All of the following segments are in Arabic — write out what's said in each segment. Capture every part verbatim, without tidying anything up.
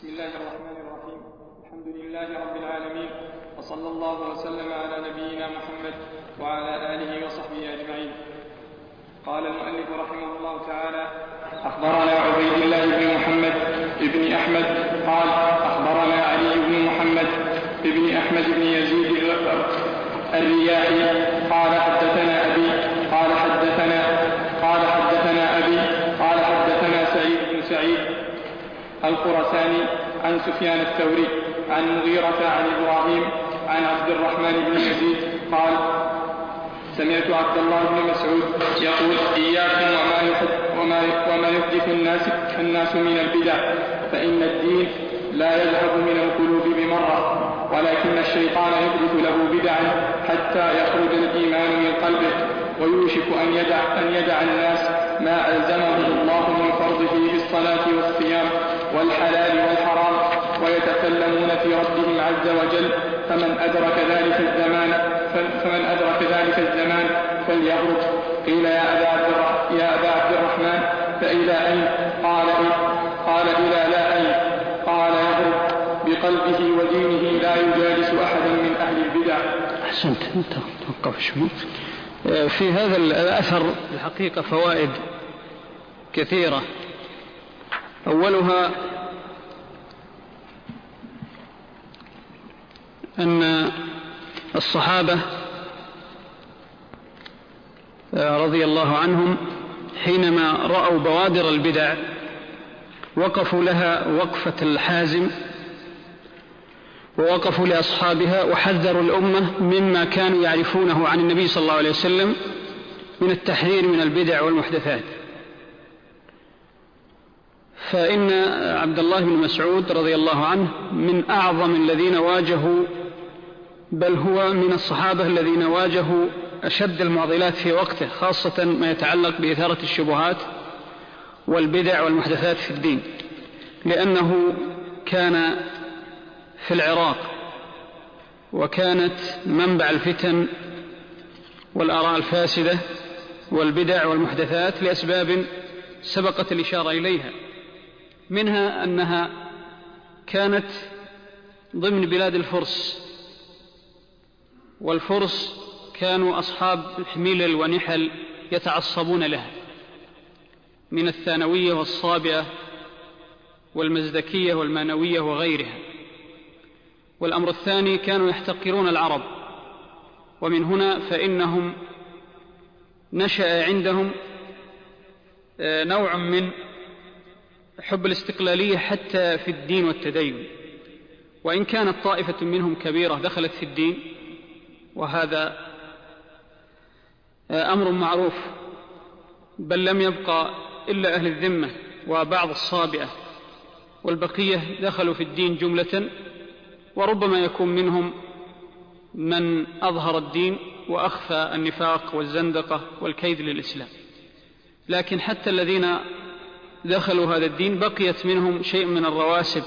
بسم الله الرحمن الرحيم. الحمد لله رب العالمين، وصلى الله وسلم على نبينا محمد وعلى آله وصحبه أجمعين. قال المؤلف رحمه الله تعالى: أخبرنا عبيد الله بن محمد بن أحمد قال أخبرنا علي بن محمد بن أحمد بن يزيد الرياحي قال حدثنا أبي قال حدثنا قال حدثنا أبي قال حدثنا سعيد بن سعيد الخرساني عن سفيان الثوري عن مغيرة عن إبراهيم عن عبد الرحمن بن يزيد قال: سمعت عبد الله بن مسعود يقول: إياكم وما يحدث, وما وما يحدث الناس, الناس من البدع، فإن الدين لا يذهب من القلوب بمرة، ولكن الشيطان يحدث له بدعا حتى يخرج الإيمان من قلبه، ويوشك أن يدع, أن يدع الناس ما ألزمه الله من فرضه بالصلاة والصيام والحلال والحرام، ويتكلمون في ربهم عز وجل. فمن أدرك ذلك الزمان فمن أدرك ذلك الزمان فليغرب. قيل: يا أبا عبد يا أبا عبد الرحمن، فإلى أين؟ قال: قال: إلى لا أين؟ قال: يغرب بقلبه ودينه، لا يجالس أحدا من أهل البدع. أحسنت، توقف شوي. في هذا الأثر الحقيقة فوائد كثيرة. أولها أن الصحابة رضي الله عنهم حينما رأوا بوادر البدع وقفوا لها وقفة الحازم، ووقفوا لأصحابها وحذروا الأمة مما كانوا يعرفونه عن النبي صلى الله عليه وسلم من التحذير من البدع والمحدثات. فإن عبد الله بن مسعود رضي الله عنه من أعظم الذين واجهوا، بل هو من الصحابة الذين واجهوا أشد المعضلات في وقته، خاصة ما يتعلق بإثارة الشبهات والبدع والمحدثات في الدين، لأنه كان في العراق، وكانت منبع الفتن والآراء الفاسدة والبدع والمحدثات لأسباب سبقت الإشارة إليها، منها أنها كانت ضمن بلاد الفرس، والفرس كانوا أصحاب حميل ونحل يتعصبون لها، من الثانوية والصابئة والمزدكية والمانوية وغيرها. والأمر الثاني كانوا يحتقرون العرب، ومن هنا فإنهم نشأ عندهم نوع من حب الاستقلالية حتى في الدين والتدين، وإن كانت طائفة منهم كبيرة دخلت في الدين، وهذا أمر معروف، بل لم يبقى إلا أهل الذمة وبعض الصابئة، والبقية دخلوا في الدين جملة، وربما يكون منهم من أظهر الدين وأخفى النفاق والزندقة والكيد للإسلام. لكن حتى الذين دخلوا هذا الدين بقيت منهم شيء من الرواسب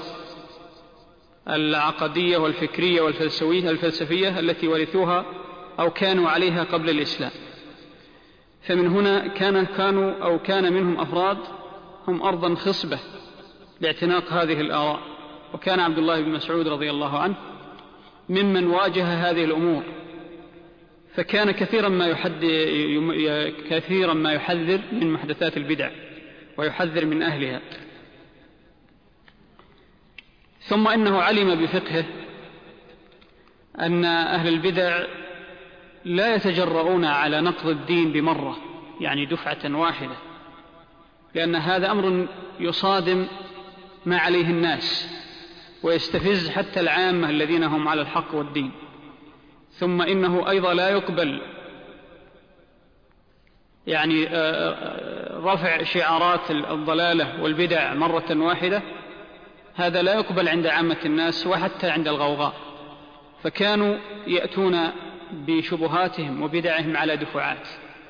العقدية والفكرية والفلسفية الفلسفية التي ورثوها أو كانوا عليها قبل الإسلام. فمن هنا كان كانوا أو كان منهم أفراد هم أرضا خصبة لاعتناق هذه الآراء، وكان عبد الله بن مسعود رضي الله عنه ممن واجه هذه الأمور، فكان كثيرا ما يحذر كثيرا ما يحذر من محدثات البدع ويحذر من أهلها. ثم إنه علم بفقهه أن أهل البدع لا يتجرؤون على نقض الدين بمرة، يعني دفعة واحدة، لأن هذا أمر يصادم ما عليه الناس ويستفز حتى العامة الذين هم على الحق والدين. ثم إنه أيضا لا يقبل يعني رفع شعارات الضلالة والبدع مرة واحدة، هذا لا يقبل عند عامة الناس وحتى عند الغوغاء، فكانوا يأتون بشبهاتهم وبدعهم على دفعات.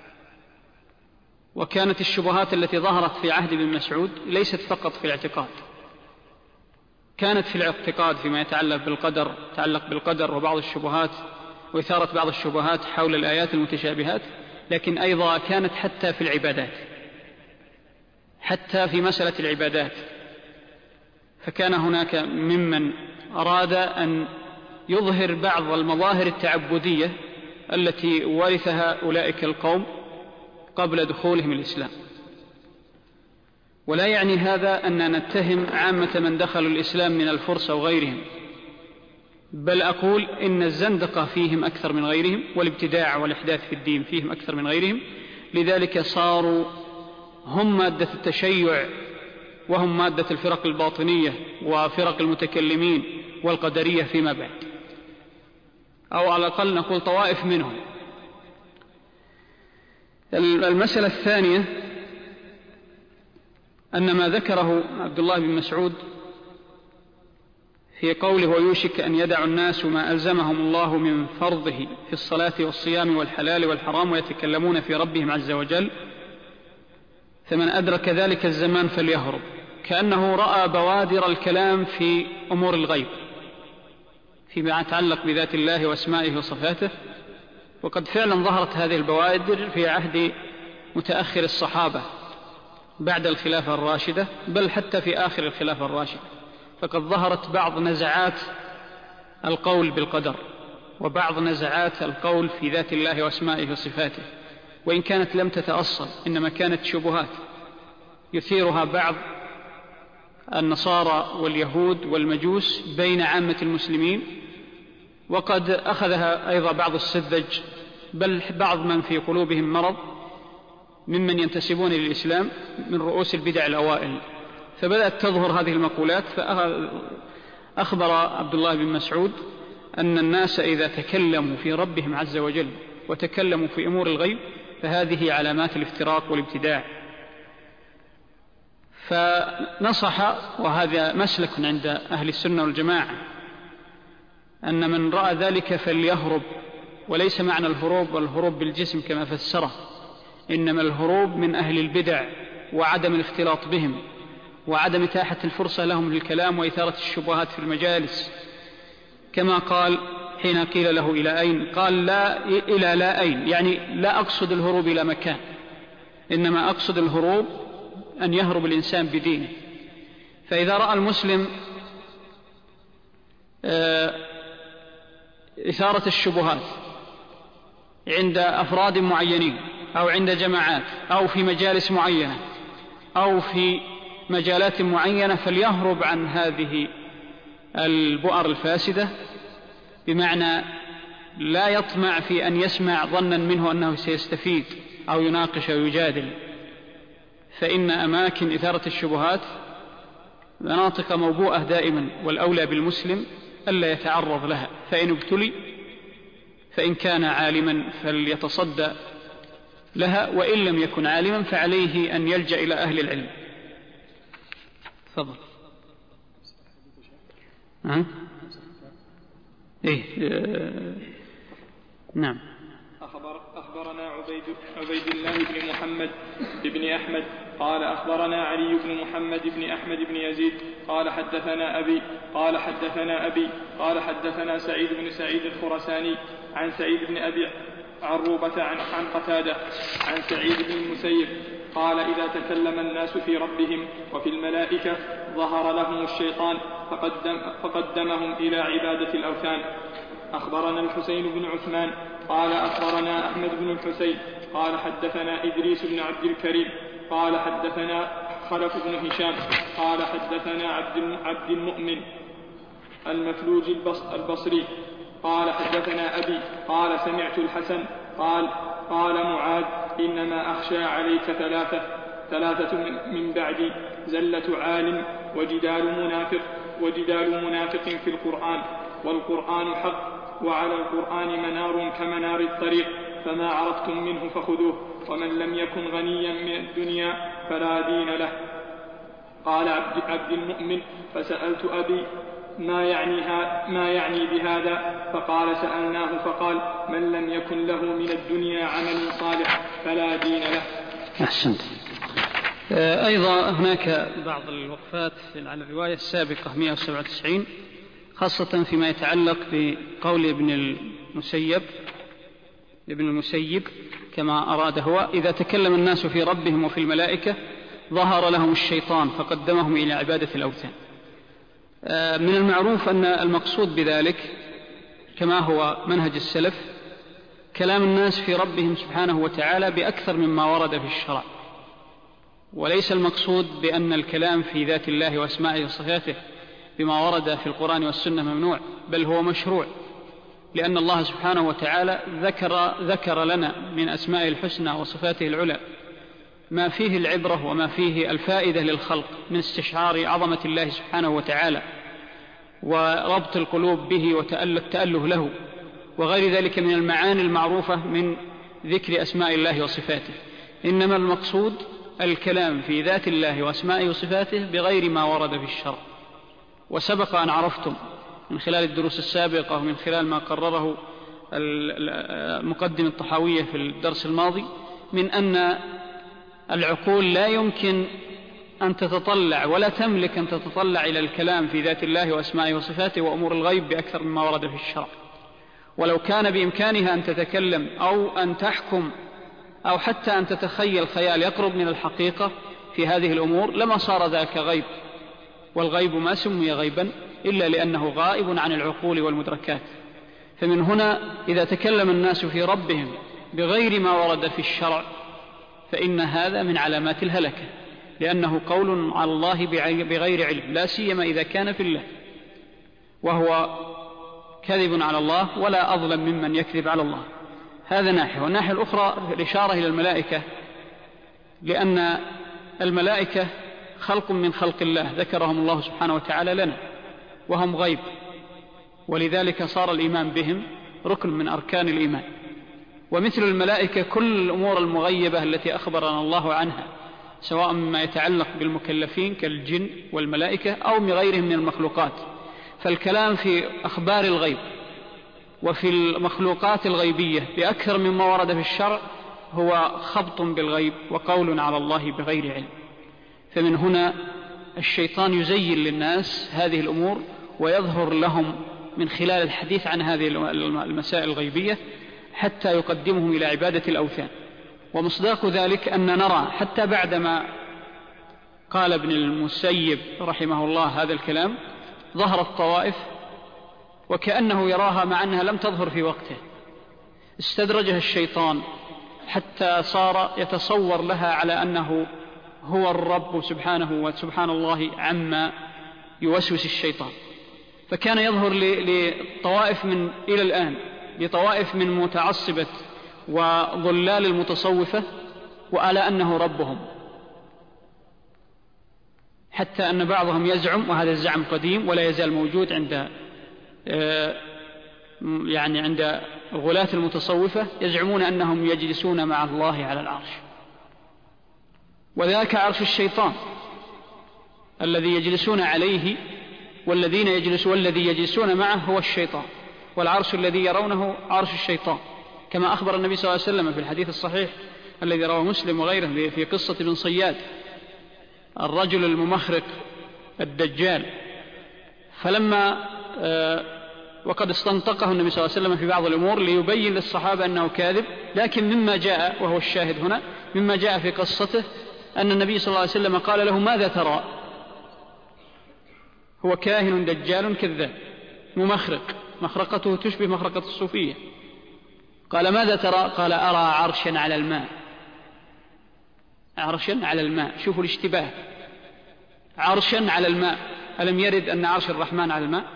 وكانت الشبهات التي ظهرت في عهد ابن مسعود ليست فقط في الاعتقاد، كانت في الاعتقاد فيما يتعلق بالقدر يتعلق بالقدر وبعض الشبهات وإثارة بعض الشبهات حول الآيات المتشابهات، لكن أيضا كانت حتى في العبادات، حتى في مسألة العبادات فكان هناك ممن أراد أن يظهر بعض المظاهر التعبدية التي ورثها أولئك القوم قبل دخولهم الإسلام. ولا يعني هذا أن نتهم عامة من دخلوا الإسلام من الفرس وغيرهم، بل أقول إن الزندقة فيهم أكثر من غيرهم، والابتداع والإحداث في الدين فيهم أكثر من غيرهم، لذلك صاروا هم مادة التشيع وهم مادة الفرق الباطنية وفرق المتكلمين والقدرية فيما بعد، أو على الأقل نقول طوائف منهم. المسألة الثانية أن ما ذكره عبد الله بن مسعود في قوله ويوشك أن يدع الناس ما ألزمهم الله من فرضه في الصلاة والصيام والحلال والحرام ويتكلمون في ربهم عز وجل، فمن أدرك ذلك الزمان فليهرب، كأنه رأى بوادر الكلام في أمور الغيب فيما يتعلق بذات الله واسمائه وصفاته. وقد فعلا ظهرت هذه البوادر في عهد متأخر الصحابة بعد الخلافة الراشدة، بل حتى في آخر الخلافة الراشدة، فقد ظهرت بعض نزعات القول بالقدر وبعض نزعات القول في ذات الله واسمائه وصفاته، وإن كانت لم تتأصل، إنما كانت شبهات يثيرها بعض النصارى واليهود والمجوس بين عامة المسلمين، وقد أخذها أيضا بعض السذج، بل بعض من في قلوبهم مرض ممن ينتسبون للإسلام من رؤوس البدع الأوائل، فبدأت تظهر هذه المقولات. فأخبر عبد الله بن مسعود أن الناس إذا تكلموا في ربهم عز وجل وتكلموا في أمور الغيب فهذه علامات الافتراق والابتداع. فنصح، وهذا مسلك عند أهل السنة والجماعة، أن من رأى ذلك فليهرب، وليس معنى الهروب والهروب بالجسم كما فسره، إنما الهروب من أهل البدع وعدم الاختلاط بهم وعدم إتاحة الفرصة لهم للكلام وإثارة الشبهات في المجالس، كما قال حين قيل له إلى أين؟ قال لا إلى لا أين، يعني لا أقصد الهروب إلى مكان، إنما أقصد الهروب أن يهرب الإنسان بدينه. فإذا رأى المسلم إثارة الشبهات عند أفراد معينين أو عند جماعات أو في مجالس معينة أو في مجالات معينة، فليهرب عن هذه البؤر الفاسدة، بمعنى لا يطمع في أن يسمع ظنا منه أنه سيستفيد أو يناقش ويجادل، فإن أماكن إثارة الشبهات مناطق موبوءة دائما، والأولى بالمسلم ألا يتعرض لها، فإن ابتلي فإن كان عالما فليتصدى لها، وإن لم يكن عالما فعليه أن يلجأ إلى أهل العلم. تفضل. أه؟ إيه؟ آه... نعم. أخبر أخبرنا عبيد, عبيد الله بن محمد بن أحمد قال أخبرنا علي بن محمد بن أحمد بن يزيد قال حدثنا أبي قال حدثنا أبي قال حدثنا سعيد بن سعيد الخرساني عن سعيد بن أبي عروبة عن, عن قتادة عن سعيد بن المسيب قال إذا تكلم الناس في ربهم وفي الملائكة ظهر لهم الشيطان فقدم فقدمهم إلى عبادة الأوثان. أخبرنا الحسين بن عثمان قال أخبرنا أحمد بن الحسين قال حدثنا إدريس بن عبد الكريم قال حدثنا خلف بن هشام قال حدثنا عبد المؤمن المفلوج البصري قال حدثنا أبي قال سمعت الحسن قال قال معاذ إنما أخشى عليك ثلاثة ثلاثة من بعدي زلة عالم وجدال منافق وجدال منافق في القرآن، والقرآن حق وعلى القرآن منار كمنار الطريق، فما عرفتم منه فخذوه، ومن لم يكن غنيا من الدنيا فلا دين له. قال عبد, عبد المؤمن فسألت أبي ما يعني, ما يعني بهذا؟ فقال سألناه فقال من لم يكن له من الدنيا عمل صالح فلا دين له. أحسنت. أيضا هناك بعض الوقفات على الرواية السابقة مئة وسبعة وتسعين، خاصة فيما يتعلق بقول ابن المسيب ابن المسيب كما أراد هو: إذا تكلم الناس في ربهم وفي الملائكة ظهر لهم الشيطان فقدمهم إلى عبادة الأوثان. من المعروف أن المقصود بذلك كما هو منهج السلف كلام الناس في ربهم سبحانه وتعالى بأكثر مما ورد في الشرع، وليس المقصود بأن الكلام في ذات الله وأسمائه وصفاته بما ورد في القرآن والسنة ممنوع، بل هو مشروع، لأن الله سبحانه وتعالى ذكر, ذكر لنا من أسمائه الحسنى وصفاته العلى ما فيه العبرة وما فيه الفائدة للخلق من استشعار عظمة الله سبحانه وتعالى وربط القلوب به والتأله له وغير ذلك من المعاني المعروفة من ذكر أسماء الله وصفاته. إنما المقصود الكلام في ذات الله وأسمائه وصفاته بغير ما ورد في الشرع. وسبق أن عرفتم من خلال الدروس السابقة ومن خلال ما قرره المقدم الطحاوية في الدرس الماضي من أن العقول لا يمكن أن تتطلع ولا تملك أن تتطلع إلى الكلام في ذات الله وأسمائه وصفاته وأمور الغيب بأكثر مما ورد في الشرع. ولو كان بإمكانها أن تتكلم أو أن تحكم أو حتى أن تتخيل خيال يقرب من الحقيقة في هذه الأمور لما صار ذاك غيب، والغيب ما سمي غيبا إلا لأنه غائب عن العقول والمدركات. فمن هنا إذا تكلم الناس في ربهم بغير ما ورد في الشرع فإن هذا من علامات الهلكة، لأنه قول على الله بغير علم، لا سيما إذا كان في الله، وهو كذب على الله ولا أظلم ممن يكذب على الله. هذا ناحية. والناحية الأخرى الإشارة إلى الملائكة، لأن الملائكة خلق من خلق الله ذكرهم الله سبحانه وتعالى لنا وهم غيب، ولذلك صار الإيمان بهم ركن من أركان الإيمان. ومثل الملائكة كل الأمور المغيبة التي أخبرنا الله عنها سواء مما يتعلق بالمكلفين كالجن والملائكة أو من غيرهم من المخلوقات، فالكلام في أخبار الغيب وفي المخلوقات الغيبية بأكثر مما ورد في الشرع هو خبط بالغيب وقول على الله بغير علم. فمن هنا الشيطان يزين للناس هذه الأمور ويظهر لهم من خلال الحديث عن هذه المسائل الغيبية حتى يقدمهم إلى عبادة الأوثان. ومصداق ذلك أن نرى حتى بعدما قال ابن المسيب رحمه الله هذا الكلام ظهرت طوائف وكأنه يراها مع أنها لم تظهر في وقته، استدرجها الشيطان حتى صار يتصور لها على أنه هو الرب سبحانه وسبحان الله عما يوسوس الشيطان. فكان يظهر لطوائف من إلى الآن لطوائف من متعصبة وضلال المتصوفة وعلى أنه ربهم، حتى أن بعضهم يزعم، وهذا الزعم قديم ولا يزال موجود عند يعني عند غلاة المتصوفة، يزعمون أنهم يجلسون مع الله على العرش، وذاك عرش الشيطان الذي يجلسون عليه، والذين يجلسون والذي يجلسون معه هو الشيطان، والعرش الذي يرونه عرش الشيطان، كما أخبر النبي صلى الله عليه وسلم في الحديث الصحيح الذي رواه مسلم وغيره في قصة ابن صياد الرجل الممخرق الدجال. فلما وقد استنطقه النبي صلى الله عليه وسلم في بعض الأمور ليبين للصحابة أنه كاذب، لكن مما جاء وهو الشاهد هنا مما جاء في قصته أن النبي صلى الله عليه وسلم قال له ماذا ترى؟ هو كاهن دجال كذاب ممخرق، مخرقته تشبه مخرقة الصوفية. قال ماذا ترى؟ قال أرى عرشا على الماء. عرشا على الماء، شوفوا الاشتباه، عرشا على الماء، ألم يرد أن عرش الرحمن على الماء؟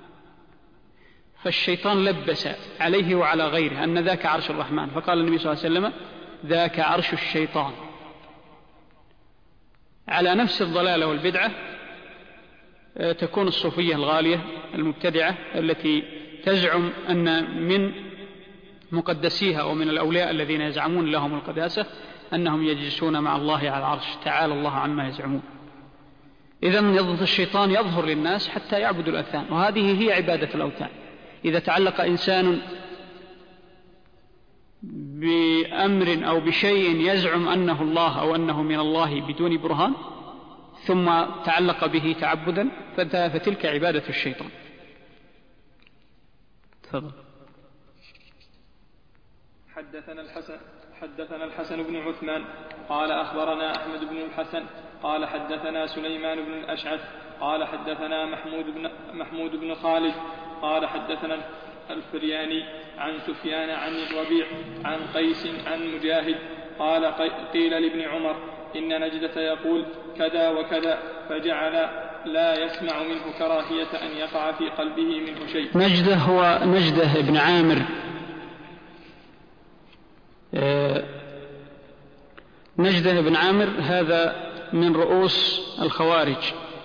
فالشيطان لبس عليه وعلى غيره أن ذاك عرش الرحمن، فقال النبي صلى الله عليه وسلم ذاك عرش الشيطان. على نفس الضلالة والبدعة تكون الصوفية الغالية المبتدعة التي تزعم أن من مقدسيها ومن الأولياء الذين يزعمون لهم القداسة أنهم يجلسون مع الله على العرش، تعالى الله عما يزعمون. إذن يظهر الشيطان يظهر للناس حتى يعبدوا الأوثان، وهذه هي عبادة الأوثان. إذا تعلق إنسان بأمر أو بشيء يزعم أنه الله أو أنه من الله بدون برهان ثم تعلق به تعبدا فتلك عبادة الشيطان. تفضل. حدثنا الحسن حدثنا الحسن بن عثمان قال أخبرنا أحمد بن الحسن قال حدثنا سليمان بن الأشعث قال حدثنا محمود بن, محمود بن خالد قال حدثنا الفرياني عن سفيان عن الربيع عن قيس عن مجاهد قال قيل لابن عمر إن نجدة يقول كذا وكذا فجعل لا يسمع منه كراهية أن يقع في قلبه منه شيء. نجدة هو نجدة بن عامر نجدة بن عامر هذا من رؤوس الخوارج،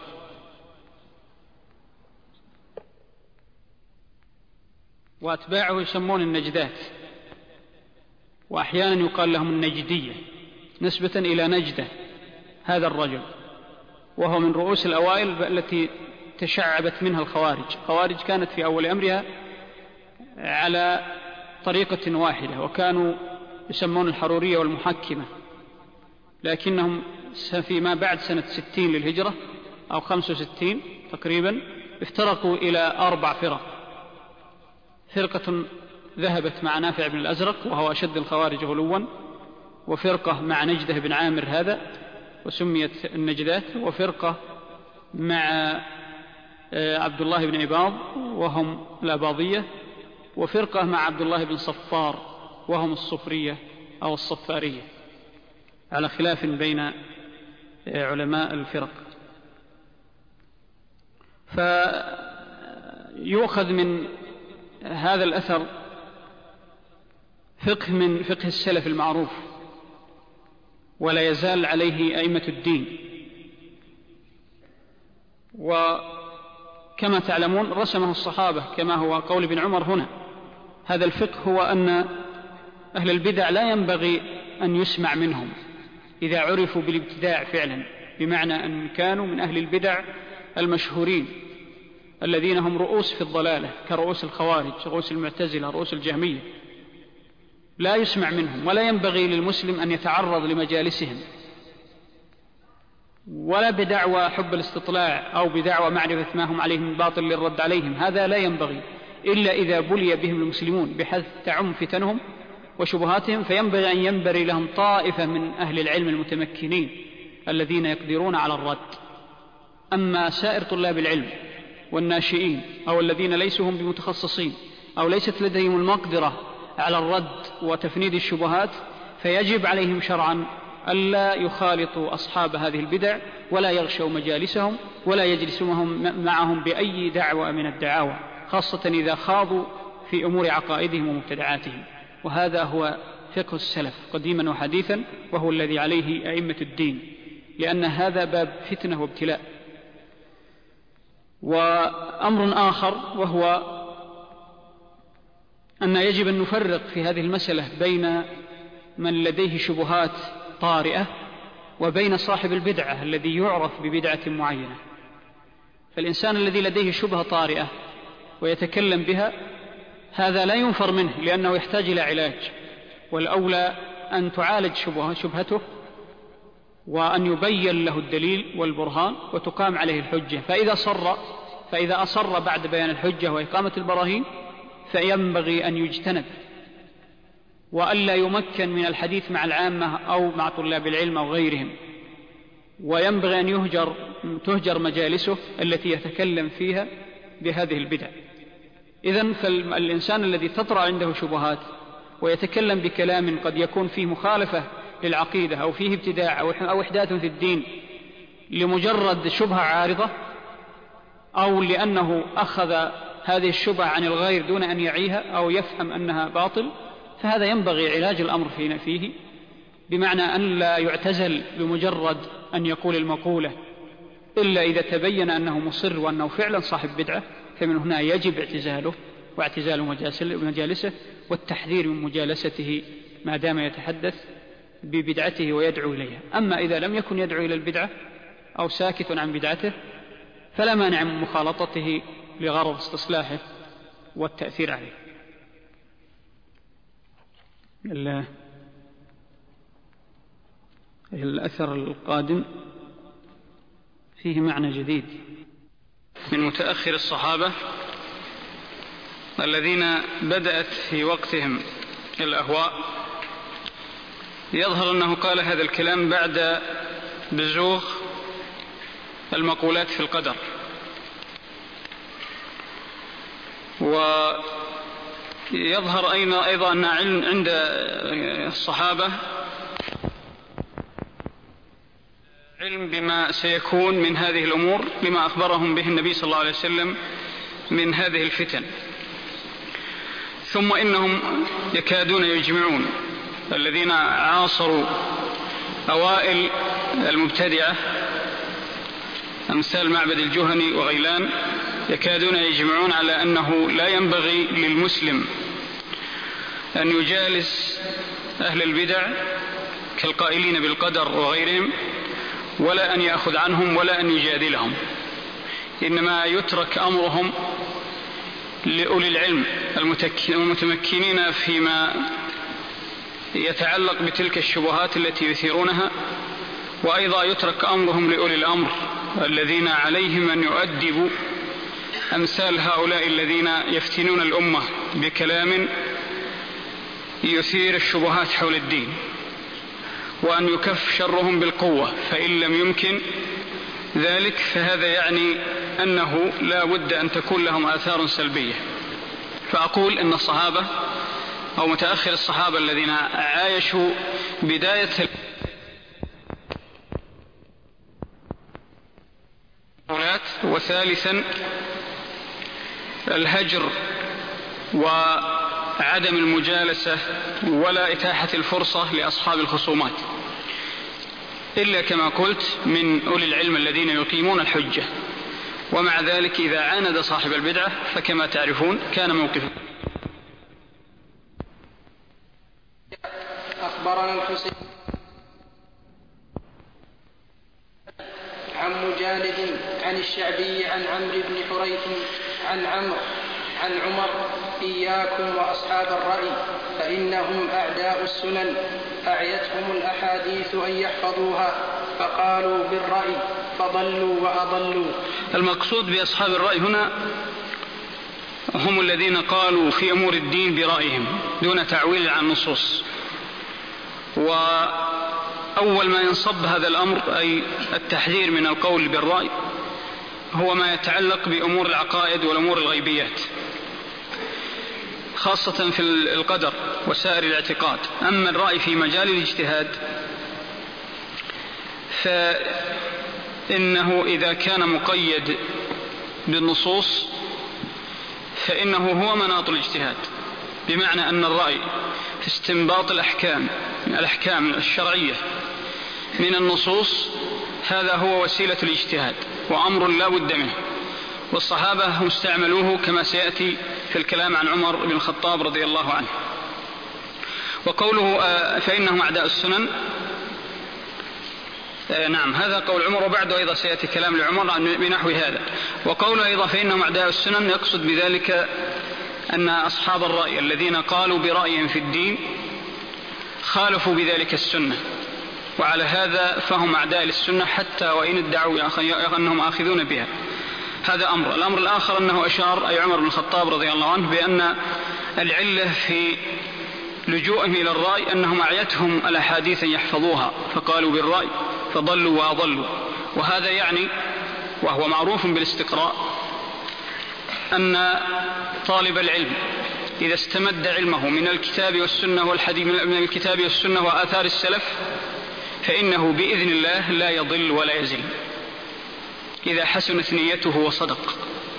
وأتباعه يسمون النجدات، وأحيانا يقال لهم النجدية نسبة إلى نجدة هذا الرجل، وهو من رؤوس الأوائل التي تشعبت منها الخوارج. الخوارج كانت في أول أمرها على طريقة واحدة، وكانوا يسمون الحرورية والمحكمة، لكنهم فيما بعد سنة ستين للهجرة أو خمسة وستين تقريبا افترقوا إلى أربع فرق. فرقة ذهبت مع نافع بن الأزرق وهو أشد الخوارج غلوا، وفرقة مع نجدة بن عامر هذا وسميت النجدات، وفرقة مع عبد الله بن عباض وهم الأباضية، وفرقة مع عبد الله بن صفار وهم الصفرية أو الصفارية، على خلاف بين علماء الفرق. فيؤخذ من هذا الأثر فقه من فقه السلف المعروف، ولا يزال عليه أئمة الدين. وكما تعلمون رسمه الصحابة كما هو قول ابن عمر هنا. هذا الفقه هو أن أهل البدع لا ينبغي أن يسمع منهم إذا عرفوا بالابتداع فعلا، بمعنى أن كانوا من أهل البدع المشهورين الذين هم رؤوس في الضلالة كرؤوس الخوارج، رؤوس المعتزلة، رؤوس الجهمية، لا يسمع منهم، ولا ينبغي للمسلم أن يتعرض لمجالسهم، ولا بدعوى حب الاستطلاع أو بدعوى معرفة ما هم عليه من باطل للرد عليهم، هذا لا ينبغي إلا إذا بلي بهم المسلمون بحيث تعم فتنهم وشبهاتهم، فينبغي أن ينبري لهم طائفة من أهل العلم المتمكنين الذين يقدرون على الرد. أما سائر طلاب العلم والناشئين أو الذين ليسوا هم بمتخصصين أو ليست لديهم المقدرة على الرد وتفنيد الشبهات، فيجب عليهم شرعا ألا يخالطوا أصحاب هذه البدع، ولا يغشوا مجالسهم، ولا يجلسون معهم بأي دعوة من الدعاوى، خاصة إذا خاضوا في أمور عقائدهم ومبتدعاتهم. وهذا هو فقه السلف قديما وحديثا، وهو الذي عليه أئمة الدين، لأن هذا باب فتنة وابتلاء. وأمر آخر وهو أن يجب أن نفرق في هذه المسألة بين من لديه شبهات طارئة وبين صاحب البدعة الذي يعرف ببدعة معينة. فالإنسان الذي لديه شبهة طارئة ويتكلم بها هذا لا ينفر منه، لأنه يحتاج إلى علاج، والأولى أن تعالج شبهة شبهته وأن يبين له الدليل والبرهان وتقام عليه الحجة. فإذا صر فإذا أصر بعد بيان الحجة وإقامة البراهين فينبغي أن يجتنب، وألا يمكن من الحديث مع العامة أو مع طلاب العلم أو غيرهم، وينبغي أن يهجر تهجر مجالسه التي يتكلم فيها بهذه البدع. إذن فالإنسان الذي تطرأ عنده شبهات ويتكلم بكلام قد يكون فيه مخالفة للعقيدة أو فيه ابتداع أو إحداث في الدين لمجرد شبهة عارضة، أو لأنه أخذ هذه الشبهة عن الغير دون أن يعيها أو يفهم أنها باطل، فهذا ينبغي علاج الأمر فيه، بمعنى أن لا يعتزل بمجرد أن يقول المقولة إلا إذا تبين أنه مصر وأنه فعلا صاحب بدعة، فمن هنا يجب اعتزاله واعتزال مجالسه والتحذير من مجالسته ما دام يتحدث ببدعته ويدعو إليها. أما إذا لم يكن يدعو إلى البدعة أو ساكت عن بدعته فلا مانع من مخالطته لغرض استصلاحه والتأثير عليه. الأثر القادم فيه معنى جديد من متأخر الصحابة الذين بدأت في وقتهم الأهواء. يظهر أنه قال هذا الكلام بعد بزوغ المقولات في القدر. ويظهر أيضا أن عند الصحابة علم بما سيكون من هذه الأمور لما أخبرهم به النبي صلى الله عليه وسلم من هذه الفتن. ثم إنهم يكادون يجمعون، الذين عاصروا أوائل المبتدعة أمثال معبد الجهني وغيلان، يكادون يجمعون على أنه لا ينبغي للمسلم أن يجالس أهل البدع كالقائلين بالقدر وغيرهم، ولا أن يأخذ عنهم ولا أن يجادلهم، إنما يترك أمرهم لأولي العلم المتمكنين فيما يتعلق بتلك الشبهات التي يثيرونها، وأيضا يترك أمرهم لأولي الأمر الذين عليهم أن يؤدبوا أمثال هؤلاء الذين يفتنون الأمة بكلام يثير الشبهات حول الدين، وأن يكف شرهم بالقوة، فإن لم يمكن ذلك فهذا يعني أنه لا بد أن تكون لهم آثار سلبية. فأقول إن الصحابة أو متأخر الصحابة الذين عايشوا بداية الأولاد، وثالثا الهجر وعدم المجالسة ولا إتاحة الفرصة لأصحاب الخصومات، إلا كما قلت من أولي العلم الذين يقيمون الحجة. ومع ذلك إذا عاند صاحب البدعة فكما تعرفون كان موقفه. أخبرنا الحسين عن مجالد عن الشعبي عن عمرو بن حريث عن عمرو عن عمر: إياكم وأصحاب الرأي فإنهم أعداء السنن، أعيتهم الأحاديث أن يحفظوها فقالوا بالرأي فضلوا وأضلوا. المقصود بأصحاب الرأي هنا هم الذين قالوا في أمور الدين برأيهم دون تعويل عن النصوص. وأول ما ينصب هذا الأمر أي التحذير من القول بالرأي هو ما يتعلق بأمور العقائد والأمور الغيبيات، خاصة في القدر وسائر الاعتقاد. أما الرأي في مجال الاجتهاد فإنه إذا كان مقيد بالنصوص فإنه هو مناط الاجتهاد، بمعنى أن الرأي في استنباط الأحكام الأحكام الشرعية من النصوص هذا هو وسيلة الاجتهاد وأمر لا بد منه، والصحابة هم استعملوه كما سيأتي في الكلام عن عمر بن الخطاب رضي الله عنه. وقوله فإنهم أعداء السنن، نعم هذا قول عمر، وبعده أيضا سيأتي كلام لعمر بنحو هذا. وقوله أيضا فإنهم أعداء السنن يقصد بذلك أن أصحاب الرأي الذين قالوا برأيهم في الدين خالفوا بذلك السنة، وعلى هذا فهم أعداء للسنة حتى وإن ادعوا أنهم آخذون بها. هذا أمر. الأمر الآخر أنه أشار أي عمر بن الخطاب رضي الله عنه بأن العلة في لجوءهم إلى الرأي أنهم أعيتهم الأحاديث يحفظوها فقالوا بالرأي فضلوا وأضلوا. وهذا يعني، وهو معروف بالاستقراء، أن طالب العلم إذا استمد علمه من الكتاب والسنة والحديث من الكتاب والسنة وآثار السلف فإنه بإذن الله لا يضل ولا يزل إذا حسنت نيته وصدق.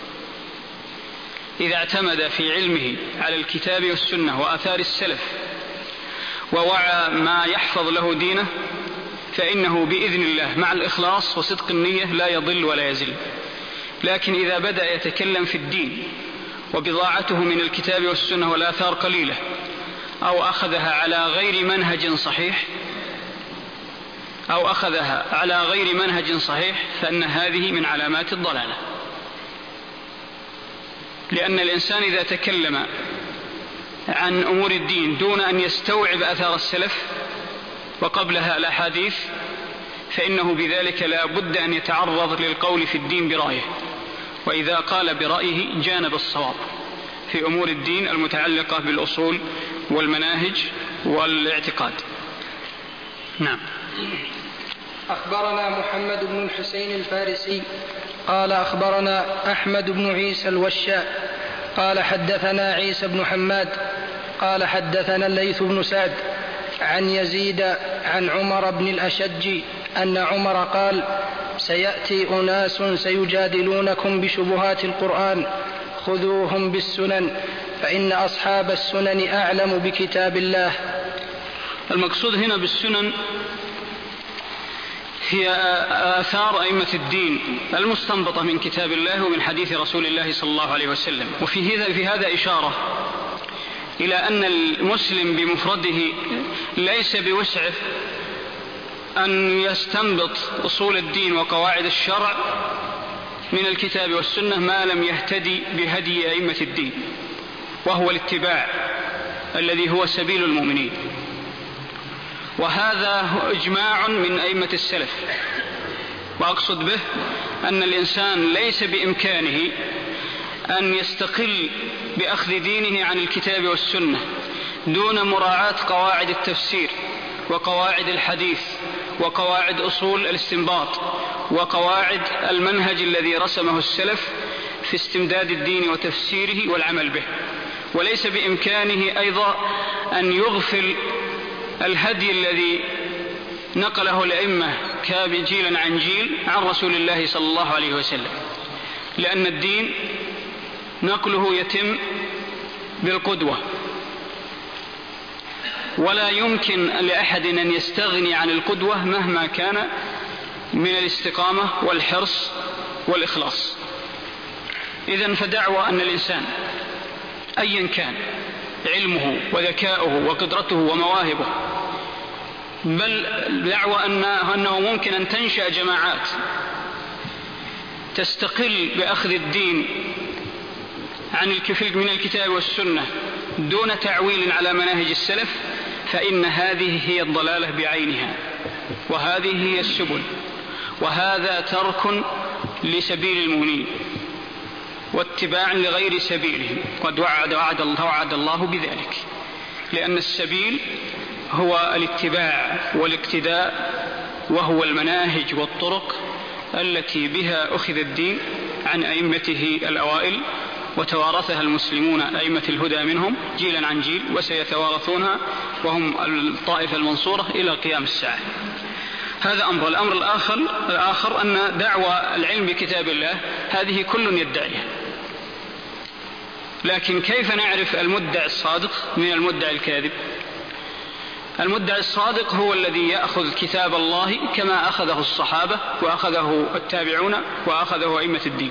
إذا اعتمد في علمه على الكتاب والسنة وآثار السلف ووعى ما يحفظ له دينه فإنه بإذن الله مع الإخلاص وصدق النية لا يضل ولا يزل. لكن إذا بدأ يتكلم في الدين وبضاعته من الكتاب والسنة والآثار قليلة أو أخذها على غير منهج صحيح أو أخذها على غير منهج صحيح فإن هذه من علامات الضلالة. لأن الإنسان إذا تكلم عن أمور الدين دون أن يستوعب أثار السلف وقبلها الأحاديث فإنه بذلك لا بد أن يتعرض للقول في الدين برأيه، وإذا قال برأيه جانب الصواب في أمور الدين المتعلقة بالأصول والمناهج والاعتقاد. نعم. أخبرنا محمد بن الحسين الفارسي قال أخبرنا أحمد بن عيسى الوشاء قال حدثنا عيسى بن حماد قال حدثنا الليث بن سعد عن يزيد عن عمر بن الأشج أن عمر قال سيأتي أناس سيجادلونكم بشبهات القرآن خذوهم بالسنن فإن أصحاب السنن أعلم بكتاب الله. المقصود هنا بالسنن هي آثار أئمة الدين المستنبطة من كتاب الله ومن حديث رسول الله صلى الله عليه وسلم. وفي هذا, في هذا إشارة إلى أن المسلم بمفرده ليس بوسعه أن يستنبط أصول الدين وقواعد الشرع من الكتاب والسنة ما لم يهتدي بهدي أئمة الدين، وهو الاتباع الذي هو سبيل المؤمنين. وهذا إجماع من أئمة السلف. وأقصد به أن الإنسان ليس بإمكانه أن يستقل بأخذ دينه عن الكتاب والسنة دون مراعاة قواعد التفسير وقواعد الحديث وقواعد أصول الاستنباط وقواعد المنهج الذي رسمه السلف في استمداد الدين وتفسيره والعمل به. وليس بإمكانه أيضا أن يغفل الهدي الذي نقله الأئمة جيلا عن جيل عن رسول الله صلى الله عليه وسلم، لأن الدين نقله يتم بالقدوة، ولا يمكن لأحد أن يستغني عن القدوة مهما كان من الاستقامة والحرص والإخلاص. إذن فدعوى أن الإنسان أيا كان علمه وذكاؤه وقدرته ومواهبه، بل دعوى أنه ممكن أن تنشأ جماعات تستقل بأخذ الدين عن من الكتاب والسنة دون تعويل على مناهج السلف، فإن هذه هي الضلالة بعينها، وهذه هي السبل، وهذا ترك لسبيل المؤمنين واتباع لغير سبيلهم. قد وعد, وعد, الله وعد الله بذلك، لأن السبيل هو الاتباع والاقتداء، وهو المناهج والطرق التي بها أخذ الدين عن أئمته الأوائل، وتوارثها المسلمون أئمة الهدى منهم جيلا عن جيل، وسيتوارثونها وهم الطائفة المنصورة إلى قيام الساعة. هذا أمر. الأمر الآخر, الآخر أن دعوى العلم بكتاب الله هذه كل يدعيها، لكن كيف نعرف المدعي الصادق من المدعي الكاذب؟ المدعي الصادق هو الذي يأخذ كتاب الله كما أخذه الصحابة وأخذه التابعون وأخذه أئمة الدين،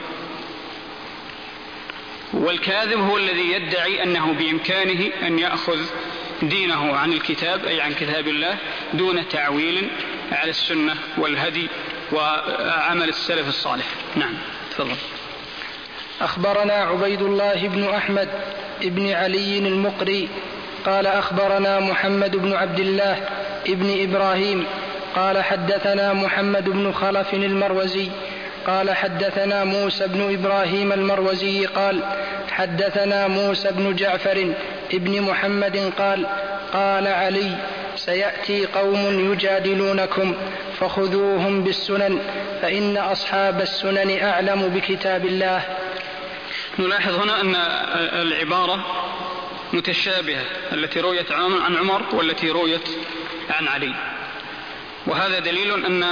والكاذب هو الذي يدعي أنه بإمكانه أن يأخذ دينه عن الكتاب أي عن كتاب الله دون تعويل على السنة والهدي وعمل السلف الصالح. نعم، تفضل. أخبرنا عبيد الله بن أحمد بن علي المقري قال أخبرنا محمد بن عبد الله بن إبراهيم قال حدثنا محمد بن خلف المروزي قال حدثنا موسى بن إبراهيم المروزي قال حدثنا موسى بن جعفر ابن محمد قال قال علي سيأتي قوم يجادلونكم فخذوهم بالسنن فإن أصحاب السنن أعلم بكتاب الله. نلاحظ هنا أن العبارة متشابهة، التي رويت عن عمر والتي رويت عن علي، وهذا دليل أن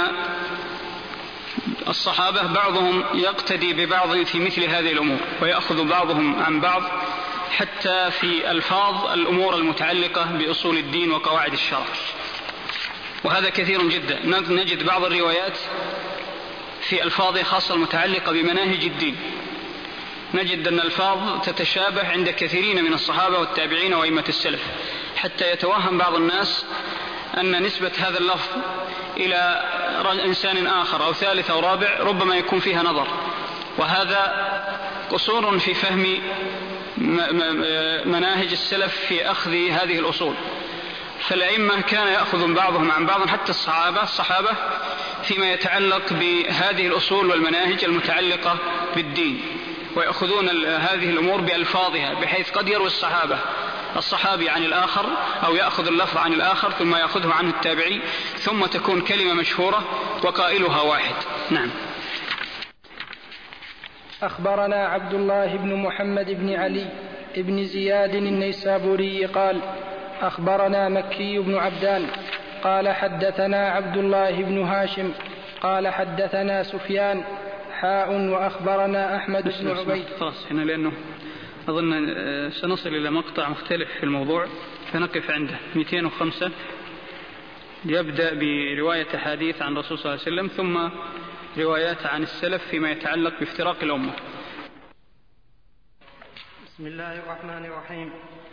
الصحابة بعضهم يقتدي ببعض في مثل هذه الأمور، ويأخذ بعضهم عن بعض حتى في ألفاظ الأمور المتعلقة بأصول الدين وقواعد الشرع، وهذا كثير جدا. نجد بعض الروايات في ألفاظ خاصة المتعلقة بمناهج الدين، نجد أن الألفاظ تتشابه عند كثيرين من الصحابة والتابعين وأئمة السلف، حتى يتوهم بعض الناس أن نسبة هذا اللفظ إلى إنسان آخر أو ثالث أو رابع ربما يكون فيها نظر، وهذا قصور في فهم مناهج السلف في أخذ هذه الأصول. فالأئمة كان يأخذ بعضهم عن بعض، حتى الصحابة الصحابة فيما يتعلق بهذه الأصول والمناهج المتعلقة بالدين، ويأخذون هذه الأمور بألفاظها، بحيث قد يروي الصحابة الصحابي عن الآخر أو يأخذ اللفظ عن الآخر ثم يأخذه عنه التابعي ثم تكون كلمة مشهورة وقائلها واحد. نعم. أخبرنا عبد الله بن محمد بن علي بن زياد النيسابوري قال أخبرنا مكي بن عبدان قال حدثنا عبد الله بن هاشم قال حدثنا سفيان حاء وأخبرنا أحمد بن عبيد. خلاص هنا لأنه أظن سنصل إلى مقطع مختلف في الموضوع فنقف عنده. مئتين وخمسة يبدأ برواية حديث عن رسول صلى الله عليه وسلم ثم روايات عن السلف فيما يتعلق بافتراق الأمة. بسم الله الرحمن الرحيم.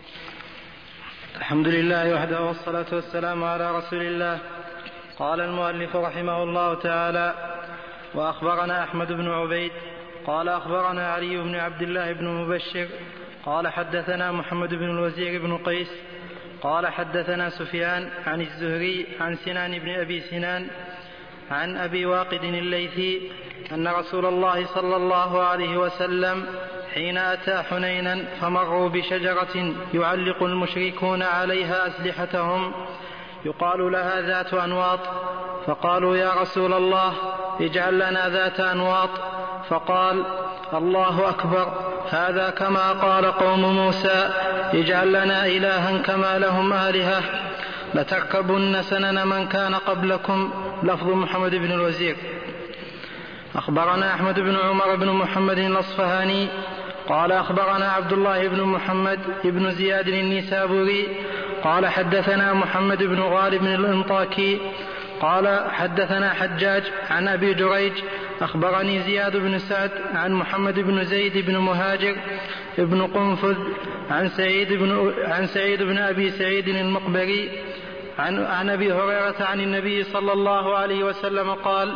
الحمد لله وحده والصلاة والسلام على رسول الله. قال المؤلف رحمه الله تعالى وأخبرنا أحمد بن عبيد قال أخبرنا علي بن عبد الله بن مبشر قال حدثنا محمد بن الوزير بن قيس قال حدثنا سفيان عن الزهري عن سنان بن أبي سنان عن أبي واقد الليثي أن رسول الله صلى الله عليه وسلم حين أتى حنينا فمروا بشجرة يعلق المشركون عليها أسلحتهم يقال لها ذات أنواط فقالوا يا رسول الله اجعل لنا ذات أنواط فقال الله أكبر هذا كما قال قوم موسى اجعل لنا إلها كما لهم آلهة لتركبن سنن من كان قبلكم. لفظ محمد بن الوزير. أخبرنا أحمد بن عمر بن محمد الأصفهاني قال أخبرنا عبد الله بن محمد بن زياد النيسابوري قال حدثنا محمد بن غالب الانطاكي قال حدثنا حجاج عن أبي جريج أخبرني زياد بن سعد عن محمد بن زيد بن مهاجر بن قنفذ عن سعيد بن, عن سعيد بن أبي سعيد المقبري عن, عن أبي هريرة عن النبي صلى الله عليه وسلم قال